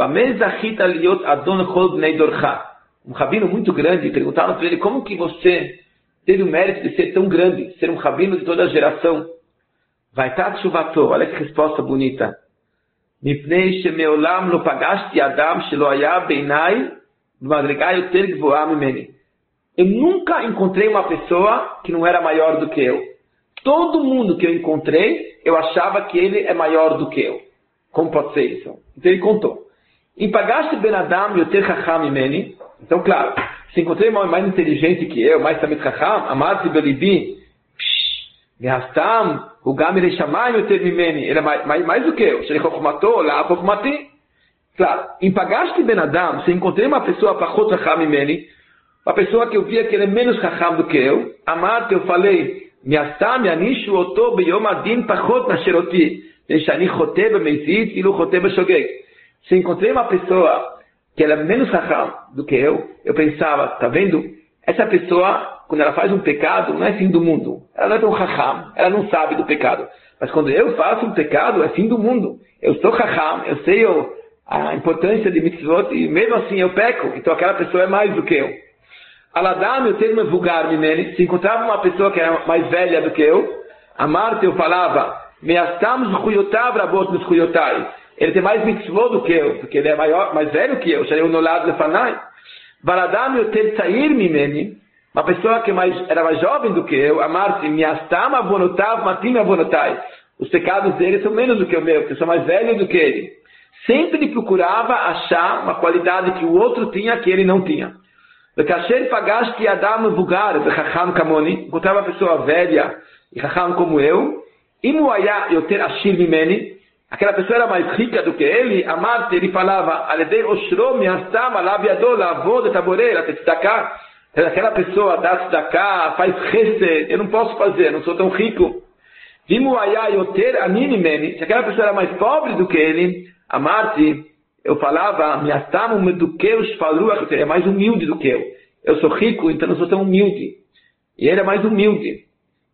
um rabino muito grande, perguntaram para ele, como que você teve o mérito de ser tão grande, ser um rabino de toda a geração? Vai estar chuvato, olha que resposta bonita. מפני שמעולם לא פגשתי אדם שלא היה בעיניי במדרגה יותר גבוהה ממני. Eu nunca encontrei uma pessoa que não era maior do que eu. Todo mundo que eu encontrei, eu achava que ele é maior do que eu. Como pode ser isso? Então ele contou. Em pagaste ben Adam yoter chacham mimeni. Então, claro, se encontrei mais inteligente que eu, mais tamid chacham, amarti belibi, Gehastam, o Gamir Shamayim yoter mimeni. Ele é mais do que eu. Sheli chokhmato, la chokhmati. Claro, em pagaste ben Adam, se encontrei uma pessoa pachot chacham mimeni, uma pessoa que eu via que ele é menos chacham do que eu, amarti, eu falei, Miastam yanishu oto beyom adin pachot nasheroti. Deixani chote bemezid, ilu chote beshogeg. Se encontrei uma pessoa que ela é menos chacham do que eu pensava, tá vendo? Essa pessoa, quando ela faz um pecado, não é fim do mundo. Ela não é tão chacham, ela não sabe do pecado. Mas quando eu faço um pecado, é fim do mundo. Eu sou chacham, eu sei a importância de mitzvot e mesmo assim eu peco. Então aquela pessoa é mais do que eu. Aladam, eu tenho me vulgar mimene. Se encontrava uma pessoa que era mais velha do que eu, a Marta eu falava, meastam zchuyotav rabot mizchuyotai. Ele tem mais mitzvot do que eu, porque ele é mais velho que eu. Eu no lado de Fanai. Baladam eu tenho sair mimene. Uma pessoa que era mais jovem do que eu, a Marta, meastam avonotav matim avonotai. Os pecados dele são menos do que o meu, porque eu sou mais velho do que ele. Sempre procurava achar uma qualidade que o outro tinha que ele não tinha. Bekasher pagaste Adam vulgar, bechacham kamoni, encontrava uma pessoa velha e chacham como eu, imuaya yoter ashir mimeni, aquela pessoa era mais rica do que ele, amarte, ele falava, aledei oshro miastam alav yadol avod taborei, tzedakah, aquela pessoa dá tzedakah, faz chesed, eu não posso fazer, não sou tão rico. Imuaya yoter ani mimeni, se aquela pessoa era mais pobre do que ele, amarte, eu falava, é mais humilde do que eu. Eu sou rico, então não sou tão humilde. E ele é mais humilde.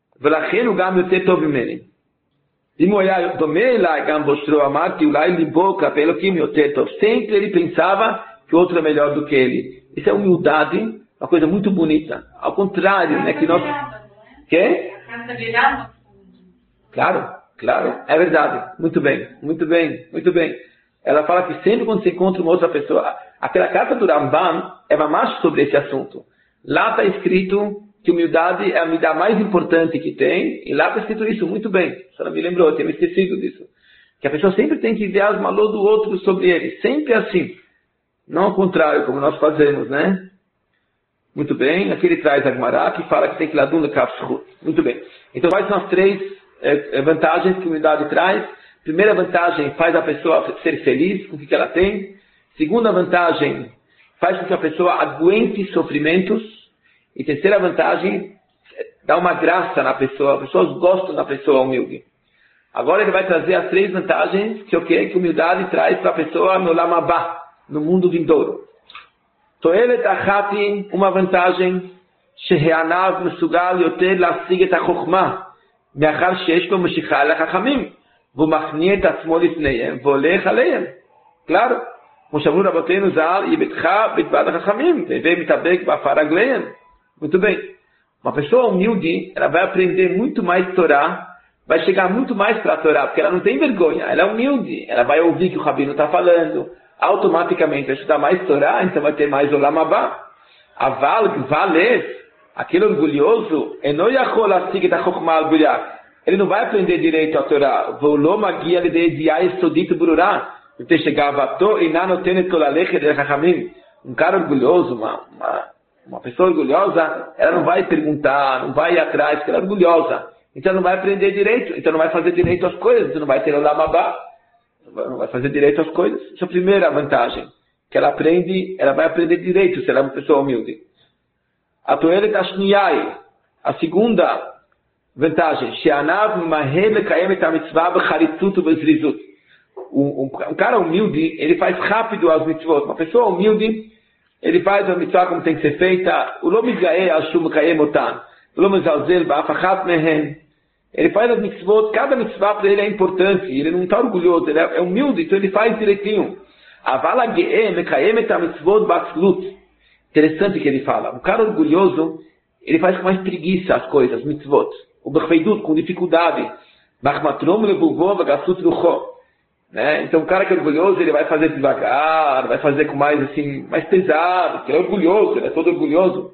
Sempre ele pensava que o outro é melhor do que ele. Isso é humildade, uma coisa muito bonita. Ao contrário, né? Que nós... Quê? Claro, é verdade. Muito bem. Ela fala que sempre quando você encontra uma outra pessoa, aquela carta do Ramban é mais sobre esse assunto. Lá está escrito que humildade é a medida mais importante que tem, e lá está escrito isso muito bem. A senhora me lembrou, eu tinha me esquecido disso. Que a pessoa sempre tem que ver as malô do outro sobre ele, sempre assim. Não ao contrário, como nós fazemos, né? Muito bem, aqui ele traz a Gemara, que fala que tem que ladun lekaf shchut. Muito bem. Então, quais são as três vantagens que a humildade traz? Primeira vantagem, faz a pessoa ser feliz com o que ela tem. Segunda vantagem, faz com que a pessoa aguente sofrimentos. E terceira vantagem, dá uma graça na pessoa. As pessoas gostam da pessoa humilde. Agora ele vai trazer as três vantagens que a humildade traz para a pessoa no Olam Haba, no mundo vindouro. Toelet achati, uma vantagem, sheheanav mesugal yoter lasig et hachokhmah, meachar sheyesh bo meshicha lachachamim, v'machni et atzmo lifneihem, v'olech aleihem. Claro, como chamou Rabbeinu Zal, yibetcha betbad hachachamim, vevei mitabek ba'afar ragleihem. Muito bem. Uma pessoa humilde, ela vai aprender muito mais Torá, vai chegar muito mais para a Torá, porque ela não tem vergonha, ela é humilde, ela vai ouvir o que o Rabino está falando, automaticamente vai estudar mais Torá, então vai ter mais Olam Haba. Aval, Vales, aquele orgulhoso, ele não vai aprender direito a Torá. Um cara orgulhoso, uma pessoa orgulhosa, ela não vai perguntar, não vai ir atrás, porque ela é orgulhosa. Então não vai aprender direito, então não vai fazer direito às coisas, então não vai ter Olam Haba, não vai fazer direito às coisas. Essa é a primeira vantagem, que ela aprende, ela vai aprender direito se ela é uma pessoa humilde. A Toelet Ashniyai, a segunda vantagem, She'anav Mahel Lekayem et HaMitzvah B'charitzut u'Bezrizut. Um cara humilde, ele faz rápido as mitzvot. Uma pessoa humilde, ele faz a mitzvah como tem que ser feita. O Lo Mitgaeh al Shum Mekayem Otan. O Lo Mezalzel Ba'af Achat Mehen. Ele faz as mitzvot, cada mitzvah para ele é importante, ele não está orgulhoso, ele é humilde, então ele faz direitinho. Avala Ge'eh Mekayem et HaMitzvot Ba'atzlut. Interessante que ele fala. Um cara orgulhoso, ele faz com mais preguiça as coisas, mitzvot. O Bechveidut, com dificuldade. Bachmatrom Lebuvov V'Gassut Rucho. Então o cara que é orgulhoso, ele vai fazer devagar, vai fazer com mais assim, mais pesado, porque ele é orgulhoso, ele é todo orgulhoso.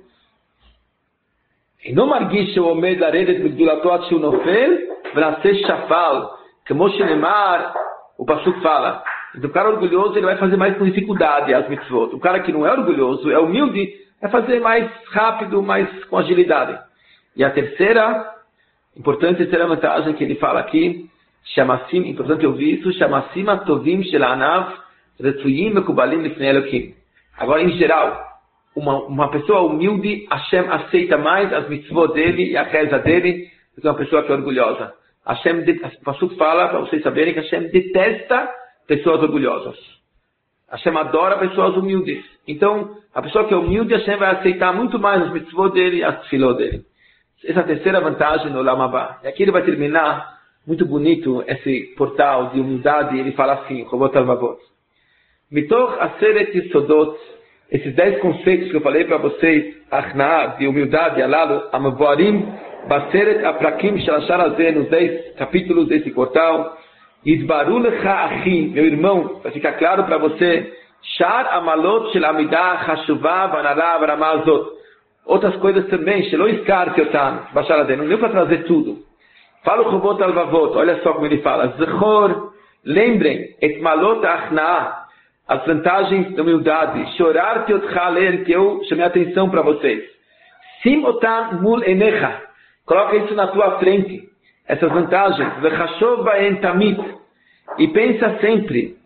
E não marguish o omed laredet b'gdulato ad shu nofel v'naseh shafal, como shenemar, o pasuk fala. Então o cara orgulhoso, ele vai fazer mais com dificuldade as mitzvot. O cara que não é orgulhoso, é humilde, vai fazer mais rápido, mais com agilidade. E a terceira vantagem que ele fala aqui, Shamassim, importante ouvir isso, Shamassim atovim shelanav retzuyim mekubalim lifnei Elokim. Agora, em geral, uma pessoa humilde, Hashem aceita mais as mitzvot dele e a reza dele do que uma pessoa que é orgulhosa. O pasuk fala, para vocês saberem, que Hashem detesta pessoas orgulhosas. Hashem adora pessoas humildes. Então, a pessoa que é humilde, Hashem vai aceitar muito mais as mitzvot dele e as tefilot dele. Essa é a terceira vantagem no Olam Haba. E aqui ele vai terminar, muito bonito, esse portal de humildade. Ele fala assim, Chovot HaLevavot. Mitoch Aseret Yesodot, esses 10 conceitos que eu falei para vocês, Achnaa, de humildade, Alalo, Amavoarim, Baseret Aprakim Shalashar Azeh, nos 10 capítulos desse portal, Yizbaru Lecha Achi, meu irmão, para ficar claro para você, Shar Amalot Shel Amidah Chashuvah Vanalá Varamazot. Outras coisas também, Shelo Iskar Kyotan, Bashar Azeh, não deu para trazer tudo. Fala o Chovot HaLevavot, olha só como ele fala, Zechor, lembrem, Et Malot Achnaa, as vantagens da humildade. Chorar que eu chamei a atenção para vocês. Sim otam mul enecha. Coloca isso na tua frente. Essas vantagens. Vechashov baen tamid. E pensa sempre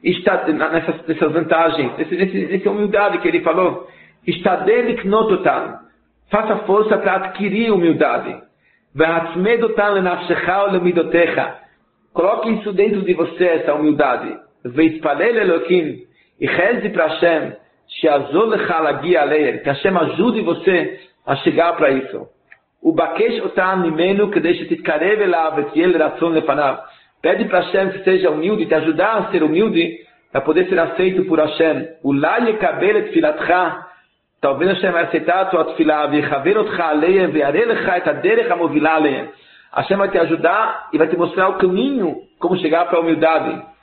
nessas vantagens. Nessa humildade que ele falou. Estadel iknot otam. Faça força para adquirir humildade. Vehatzmed otam lenafshecha ou lemidotecha. Coloque isso dentro de você, essa humildade. Veitpalel Elokim, e reze para Hashem, Sheazol lecha lagia aleir, que Hashem ajude você a chegar para isso. O Bakesh otam mimenu, que deixa titkarev elav et yel ratzon lefanav. Pede para Hashem que seja humilde, te ajudar a ser humilde, para poder ser aceito por Hashem. Ulai yekabel et filatcha, talvez Hashem vai aceitar a tua tefilá, vechaver otcha aleir, ve'arei lecha et aderech hamovilá aleir. Hashem vai te ajudar e vai te mostrar o caminho, como chegar para a humildade.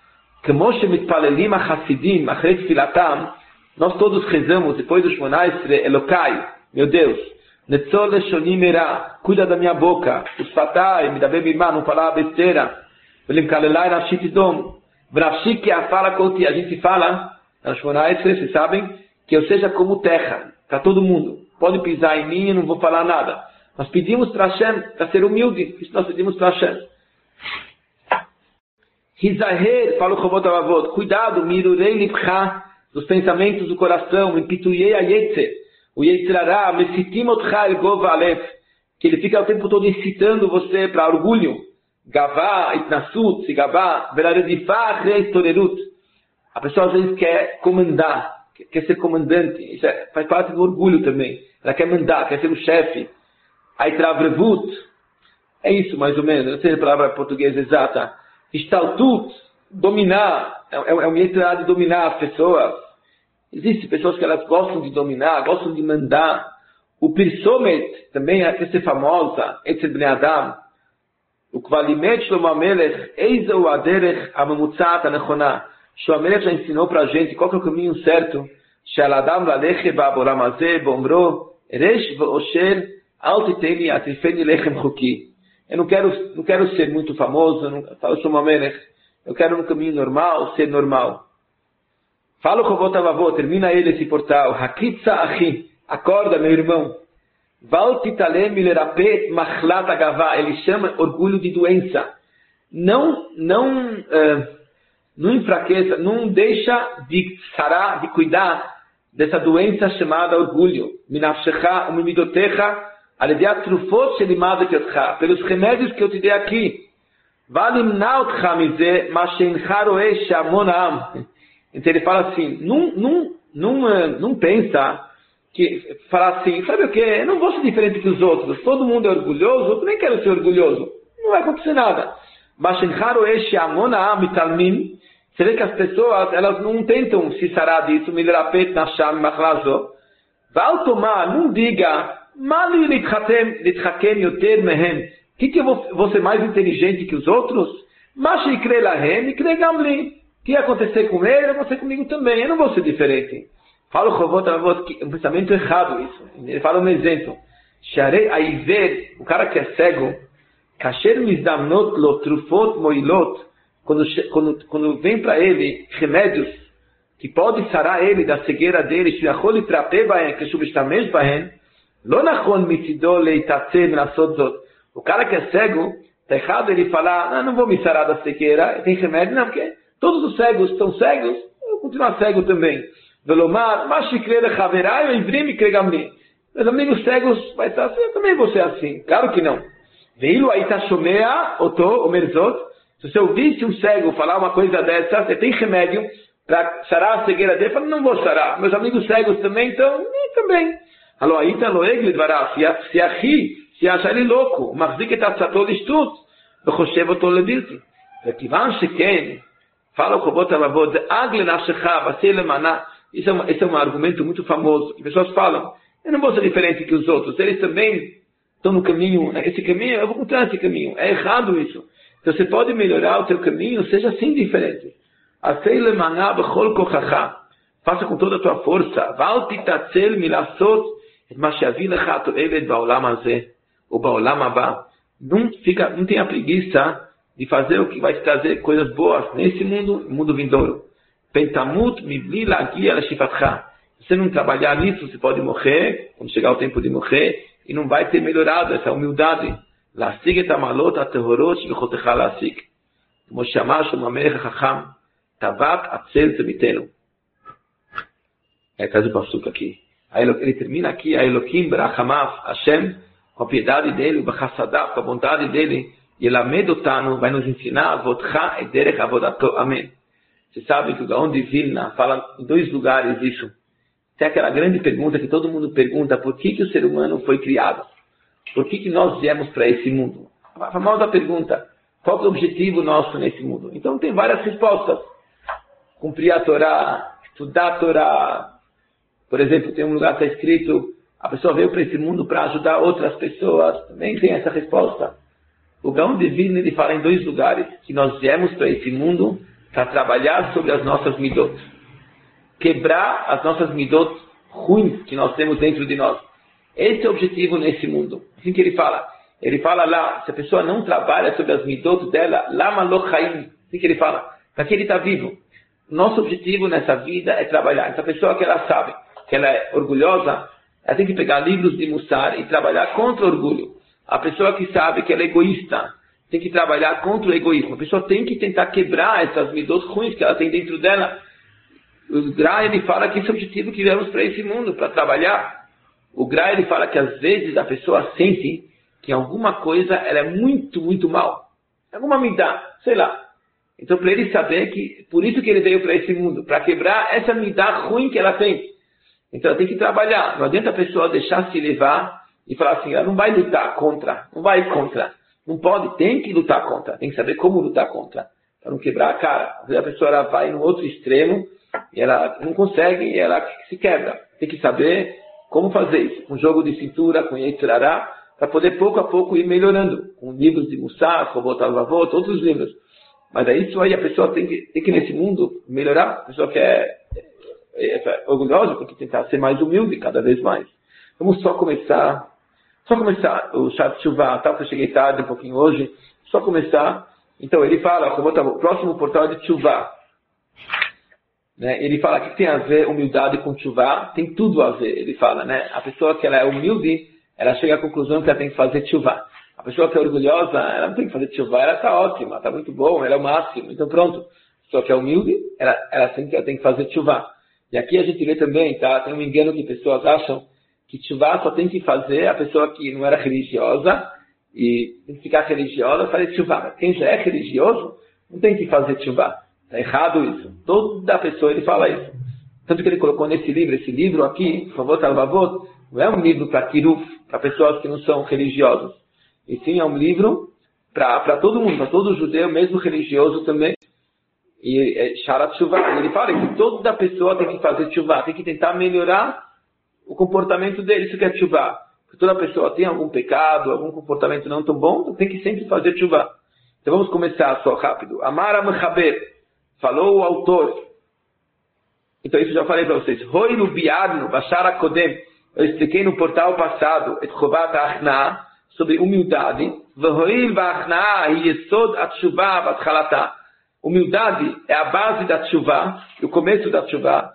Nós todos rezamos depois dos Shmonah Esrei, Elokai, meu Deus, Netzol Leshonim Era, cuida da minha boca, os Fatai, me dá bem irmã, não falar besteira, Velimkalelai Nafshi Tidom, Nafshi que a fala a gente fala, na Shmonah Esrei, vocês sabem, que eu seja como terra, para todo mundo. pode pisar em mim, eu não vou falar nada. Nós pedimos para Hashem, para ser humilde, isso nós pedimos para Hashem. Hizaher, fala o Chovot HaLevavot, cuidado, mirurei libcha, dos pensamentos do coração, impituyei a yetzer, o yetzerará, mesitim otcha el gova alef, que ele fica o tempo todo incitando você para orgulho, gavá, itnasut, sigavá, veraredifá, achrei torerut. A pessoa às vezes quer comandar, quer ser comandante, isso faz parte do orgulho também, ela quer mandar, quer ser o chefe. Aitravrevut, é isso mais ou menos, não sei a palavra portuguesa exata. Istaltut, dominar, é um jeito de dominar as pessoas. Existem pessoas que elas gostam de dominar, gostam de mandar. O Pirsomet também quer ser famosa, Etzel Bnei Adam. O Kvalimet Shlomo HaMelech, Eizeu Aderech Amamutzat Anechonah. Shlomo HaMelech já ensinou para a gente qual que é o caminho certo. Shel Adam Laleche Ba'olam Hazeh B'omro, Resh V'osher, Al Titeni Atifeni Lechem Chuki. Eu não quero ser muito famoso, eu sou uma melech, eu quero um caminho normal, ser normal. Fala o Chovot HaLevavot, termina ele esse portal. Hakitza Achi, acorda meu irmão. Val Titalem Milerapet Machlat Agavá, ele chama orgulho de doença. Não enfraqueça, não deixa de sarar, de cuidar dessa doença chamada orgulho. Minafshecha umimidotecha, pelos remédios que eu te dei aqui. Então ele fala assim, não pensa que falar assim, sabe o que? Eu não vou ser diferente que os outros, todo mundo é orgulhoso, eu também quero ser orgulhoso, não vai acontecer nada. Você vê que as pessoas, elas não tentam se sarar disso, não diga que eu vou ser mais inteligente que os outros? O que ia acontecer com ele, vai acontecer comigo também. Eu não vou ser diferente. Fala o Chovot HaLevavot que é um pensamento errado isso. Ele fala um exemplo. O cara que é cego, quando vem para ele remédios que podem sarar ele da cegueira dele, que o cara que é cego, está errado ele falar, não vou me sarar da cegueira, tem remédio, não, porque todos os cegos estão cegos, eu vou continuar cego também. Meus amigos cegos, vai estar assim, eu também vou ser assim. Claro que não. Se você ouvisse um cego falar uma coisa dessa, você tem remédio para sarar a cegueira dele, fala, não vou sarar. Meus amigos cegos também, então, também. Se acha ele louco, fala o Chovot HaLevavot, esse é um argumento muito famoso, que pessoas falam, eu não vou ser diferente que os outros, eles também estão no caminho, esse caminho, eu vou continuar esse caminho, é errado isso. Então você pode melhorar o seu caminho, seja assim diferente. Faça com toda a tua força. Não tenha preguiça de fazer o que vai te trazer coisas boas nesse mundo, mundo vindouro. Pentamut mibli lagi ala shifatcha. Se você não trabalhar nisso, você pode morrer, quando chegar o tempo de morrer, e não vai ter melhorado essa humildade. Lasig et amalot atehorot shvichotecha lasig. Como chamar Shlomo HaMelech Chacham, tavat atzel zemitenu. Traz o passuco aqui. Ele termina aqui, a Elohim berachamav, Hashem, com a piedade dele, com a bondade dele, Yelamed otanu, vai nos ensinar, Vodcha et derech avodato. Amém. Você sabe que o Gaon de Vilna fala em 2 lugares isso. Tem aquela grande pergunta que todo mundo pergunta, por que o ser humano foi criado? Por que nós viemos para esse mundo? A famosa pergunta, qual é o objetivo nosso nesse mundo? Então tem várias respostas. Cumprir a Torá, estudar a Torá. Por exemplo, tem um lugar que está escrito, a pessoa veio para esse mundo para ajudar outras pessoas. Também tem essa resposta. O Gaon de Vilna, ele fala em 2 lugares, que nós viemos para esse mundo para trabalhar sobre as nossas midot. Quebrar as nossas midot ruins que nós temos dentro de nós. Esse é o objetivo nesse mundo. Assim que ele fala. Ele fala lá, se a pessoa não trabalha sobre as midot dela, lama lo chaim. Assim que ele fala, para que ele está vivo. Nosso objetivo nessa vida é trabalhar. Essa pessoa que ela sabe, que ela é orgulhosa, ela tem que pegar livros de Mussar e trabalhar contra o orgulho. A pessoa que sabe que ela é egoísta tem que trabalhar contra o egoísmo. A pessoa tem que tentar quebrar essas midot ruins que ela tem dentro dela. O Gra, ele fala que esse é o objetivo que viemos para esse mundo, para trabalhar. O Gra, ele fala que às vezes a pessoa sente que alguma coisa ela é muito, muito mal. Alguma midá, sei lá. Então, para ele saber que, por isso que ele veio para esse mundo, para quebrar essa midá ruim que ela tem. Então, ela tem que trabalhar. Não adianta a pessoa deixar se levar e falar assim, ela não vai lutar contra, não vai contra. Não pode, tem que lutar contra. Tem que saber como lutar contra, para não quebrar a cara. Às vezes a pessoa ela vai no outro extremo e ela não consegue e ela se quebra. Tem que saber como fazer isso. Com jogo de cintura, com Yetzirará, para poder pouco a pouco ir melhorando. Com livros de Mussar, Robot Al-Vavot, outros livros. Mas é isso aí, a pessoa tem que nesse mundo melhorar. A pessoa que é orgulhosa tem que tentar ser mais humilde cada vez mais. Vamos só começar o Shat Shuvah, tá? Eu cheguei tarde um pouquinho hoje. Só começar. Então ele fala, o próximo portal é de Shuvah. Né? Ele fala que tem a ver humildade com Shuvah, tem tudo a ver. Ele fala, né? A pessoa que ela é humilde, ela chega à conclusão que ela tem que fazer Shuvah. A pessoa que é orgulhosa, ela não tem que fazer Shuvah, ela está ótima, está muito bom, ela é o máximo. Então pronto. A pessoa que é humilde, ela tem que fazer Shuvah. E aqui a gente vê também, tá? Tem um engano que pessoas acham que Teshuvah só tem que fazer a pessoa que não era religiosa e tem que ficar religiosa fazer Teshuvah. Quem já é religioso não tem que fazer Teshuvah. Está errado isso. Toda pessoa ele fala isso. Tanto que ele colocou nesse livro, esse livro aqui, Favot Al-Vavot, não é um livro para Kiruf, para pessoas que não são religiosas. E sim é um livro para todo mundo, para todo judeu, mesmo religioso também. E Sharat Teshuvah. Ele fala que toda pessoa tem que fazer Teshuvah, tem que tentar melhorar o comportamento dele. Isso que é Teshuvah. Porque toda pessoa tem algum pecado, algum comportamento não tão bom, então tem que sempre fazer Teshuvah. Então vamos começar só rápido. Amar Mechaber, falou o autor. Então isso eu já falei para vocês. Hoi no biadno, bashara kodem. Eu expliquei no portal passado, et chovat achna, sobre humildade. V'hoil v'achna yesod at-teshuvah v'atchalatah. Humildade é a base da Teshuvah, o começo da Teshuvah.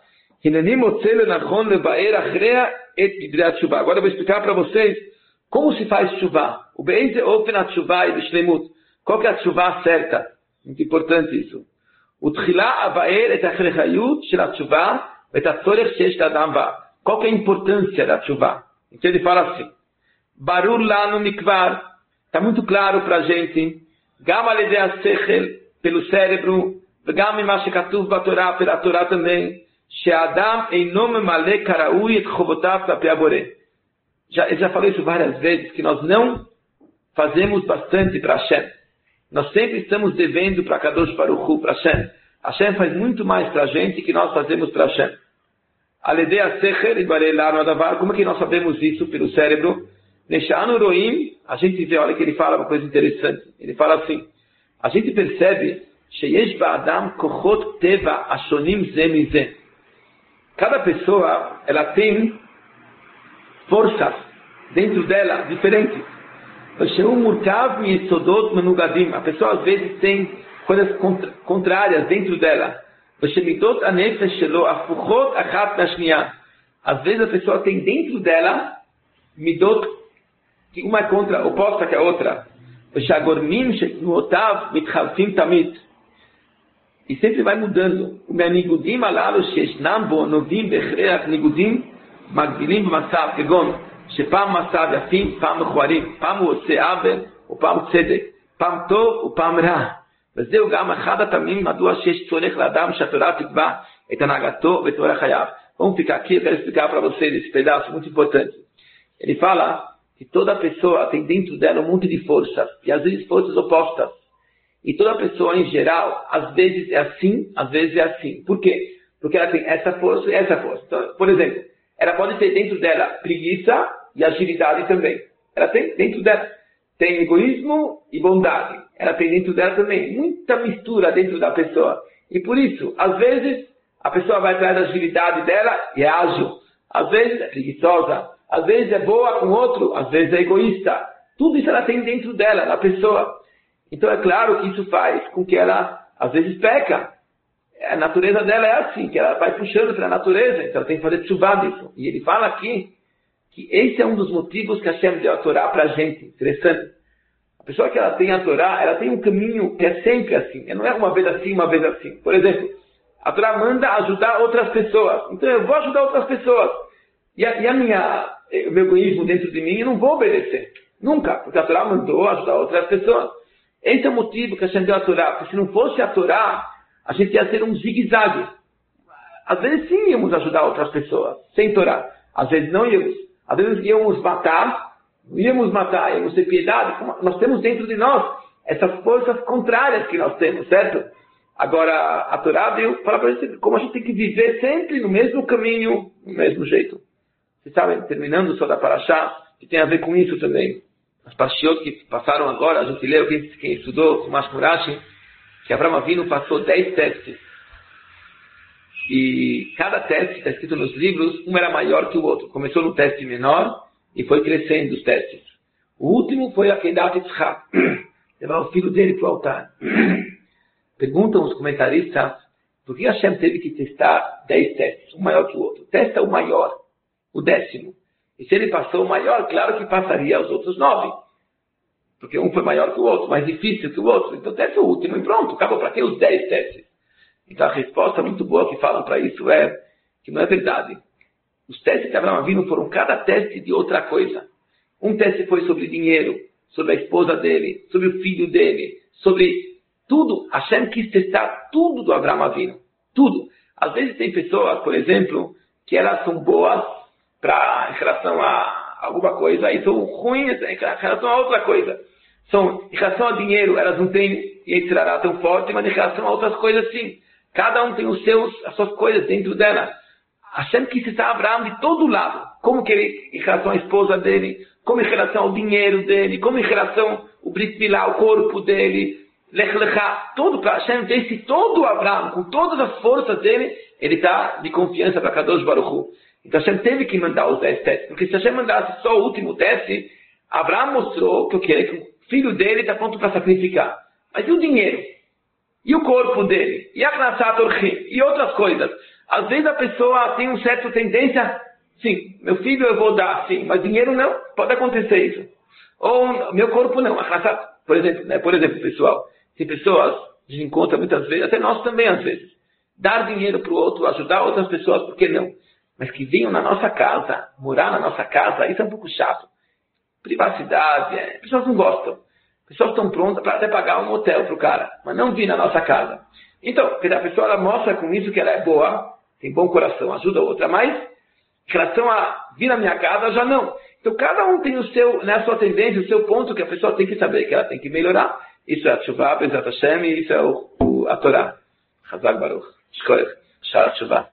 Agora eu vou explicar para vocês como se faz Teshuvah. O Beize Ofen a Teshuvah e o Shlemut. Qual que é a Teshuvah certa? Muito importante isso. O Tchilá Avaer et Achrechayut shel Teshuvah et Atzorech shesh Adam va. Qual que é a importância da Teshuvah? Então ele fala assim. Barur lanu mikvar. Está muito claro para a gente. Gam alidei asechel, pelo cérebro. Gam ima shekatuv batorá, pela Torá também. She'adam einom memale karaui et chovotav k'lapei haboré. Eu já falei isso várias vezes, que nós não fazemos bastante para Hashem. Nós sempre estamos devendo para Kadosh Baruch Hu, para Hashem. Hashem faz muito mais para a gente que nós fazemos para Hashem. Aledei asechel ibarei lanu adavar. Como é que nós sabemos isso pelo cérebro? Neshanu roim, a gente vê, olha que ele fala uma coisa interessante. Ele fala assim, a gente percebe sheyesh ba'adam kochot teva ashonim ze mize. Cada pessoa, ela tem forças dentro dela diferentes. A pessoa às vezes tem coisas contrárias dentro dela. Às vezes a pessoa tem dentro dela midot que uma é contra, oposta que a outra. E sempre vai mudando. O meu nigudim alalo sheshnam bo novim bechreach nigudim magdilim b'masav kegon shepam masav yafim pam mechuarim pam הוא עושה עוול ופעם צדק פעם טוב ופעם רע. וזהו גם אחד הטעמים מדוע שיש צורך לאדם שהתורה תקבע את הנהגתו ואת אורח חייו. Vamos ficar aqui, eu quero explicar para vocês esse pedaço muito importante. Ele fala que toda pessoa tem dentro dela um monte de forças, e às vezes forças opostas. E toda pessoa em geral, às vezes é assim, às vezes é assim. Por quê? Porque ela tem essa força e essa força. Então, por exemplo, ela pode ter dentro dela preguiça e agilidade também. Ela tem dentro dela. Tem egoísmo e bondade. Ela tem dentro dela também muita mistura dentro da pessoa. E por isso, às vezes, a pessoa vai atrás da agilidade dela e é ágil. Às vezes é preguiçosa. Às vezes é boa com outro. Às vezes é egoísta. Tudo isso ela tem dentro dela, na pessoa. Então é claro que isso faz com que ela, às vezes, peca. A natureza dela é assim, que ela vai puxando para a natureza. Então ela tem que fazer teshuvah disso. E ele fala aqui, que esse é um dos motivos que Hashem deu a Torá para a gente. Interessante. A pessoa que ela tem a Torá, ela tem um caminho que é sempre assim. Não é uma vez assim, uma vez assim. Por exemplo, a Torá manda ajudar outras pessoas. Então eu vou ajudar outras pessoas. E o meu egoísmo dentro de mim, eu não vou obedecer. Nunca. Porque a Torá mandou ajudar outras pessoas. Esse é o motivo que Hashem deu a Torá. Porque se não fosse a Torá, a gente ia ser um zigue-zague. Às vezes sim íamos ajudar outras pessoas, sem Torá. Às vezes não íamos. Às vezes íamos matar, íamos ter piedade. Nós temos dentro de nós essas forças contrárias que nós temos, certo? Agora, a Torá veio falar para a gente como a gente tem que viver sempre no mesmo caminho, no mesmo jeito. Vocês sabem, terminando só da Parashá, que tem a ver com isso também. As Parashiot que passaram agora, a gente leu, quem estudou, o Mashmurashi, que Avraham Avinu passou 10 testes. E cada teste, está escrito nos livros, um era maior que o outro. Começou no teste menor e foi crescendo os testes. O último foi a Kedat Yitzhak, levar o filho dele para o altar. Perguntam os comentaristas, por que Hashem teve que testar 10 testes, um maior que o outro? Testa o maior, o 10º. E se ele passou o maior, claro que passaria os outros 9. Porque um foi maior que o outro, mais difícil que o outro. Então testa o último e pronto, acabou. Para que os 10 testes? Então a resposta muito boa que falam para isso é que não é verdade. Os testes de Avraham Avinu foram cada teste de outra coisa. Um teste foi sobre dinheiro, sobre a esposa dele, sobre o filho dele, sobre tudo. Hashem quis testar tudo do Avraham Avinu. Tudo. Às vezes tem pessoas, por exemplo, que elas são boas em relação a alguma coisa e são ruins em relação a outra coisa. Em relação a dinheiro, elas não têm Yetzirará tão forte, mas em relação a outras coisas, sim. Cada um tem as suas coisas dentro dela. Hashem quis testar Abraham de todo lado. Como que ele, em relação à esposa dele, como em relação ao dinheiro dele, como em relação ao Brit Milá, o corpo dele, Lech Lechá, tudo para Hashem ver se todo Abraham, com todas as forças dele, ele está de confiança para Kadosh Baruch Hu. Então Hashem teve que mandar os 10 testes. Porque se Hashem mandasse só o último teste, Abraham mostrou que o filho dele está pronto para sacrificar. Mas e o dinheiro? E o corpo dele? E a Knassat Orchim? E outras coisas? Às vezes a pessoa tem uma certa tendência, sim, meu filho eu vou dar, sim, mas dinheiro não, pode acontecer isso. Ou meu corpo não. A Knassat, por exemplo, pessoal, tem pessoas, a gente encontra muitas vezes, até nós também às vezes, dar dinheiro para o outro, ajudar outras pessoas, por que não? Mas que venham na nossa casa, morar na nossa casa, isso é um pouco chato. Privacidade, pessoas não gostam. Pessoas estão prontas para até pagar um hotel para o cara, mas não vir na nossa casa. Então, a pessoa ela mostra com isso que ela é boa, tem bom coração, ajuda a outra, mas em relação a vir na minha casa, já não. Então, cada um tem a sua tendência, o seu ponto que a pessoa tem que saber, que ela tem que melhorar. Isso é a Teshuvah, Bezat Hashem, e isso é a Torá. Chazak Baruch. Shkoyach. Shara Teshuvah.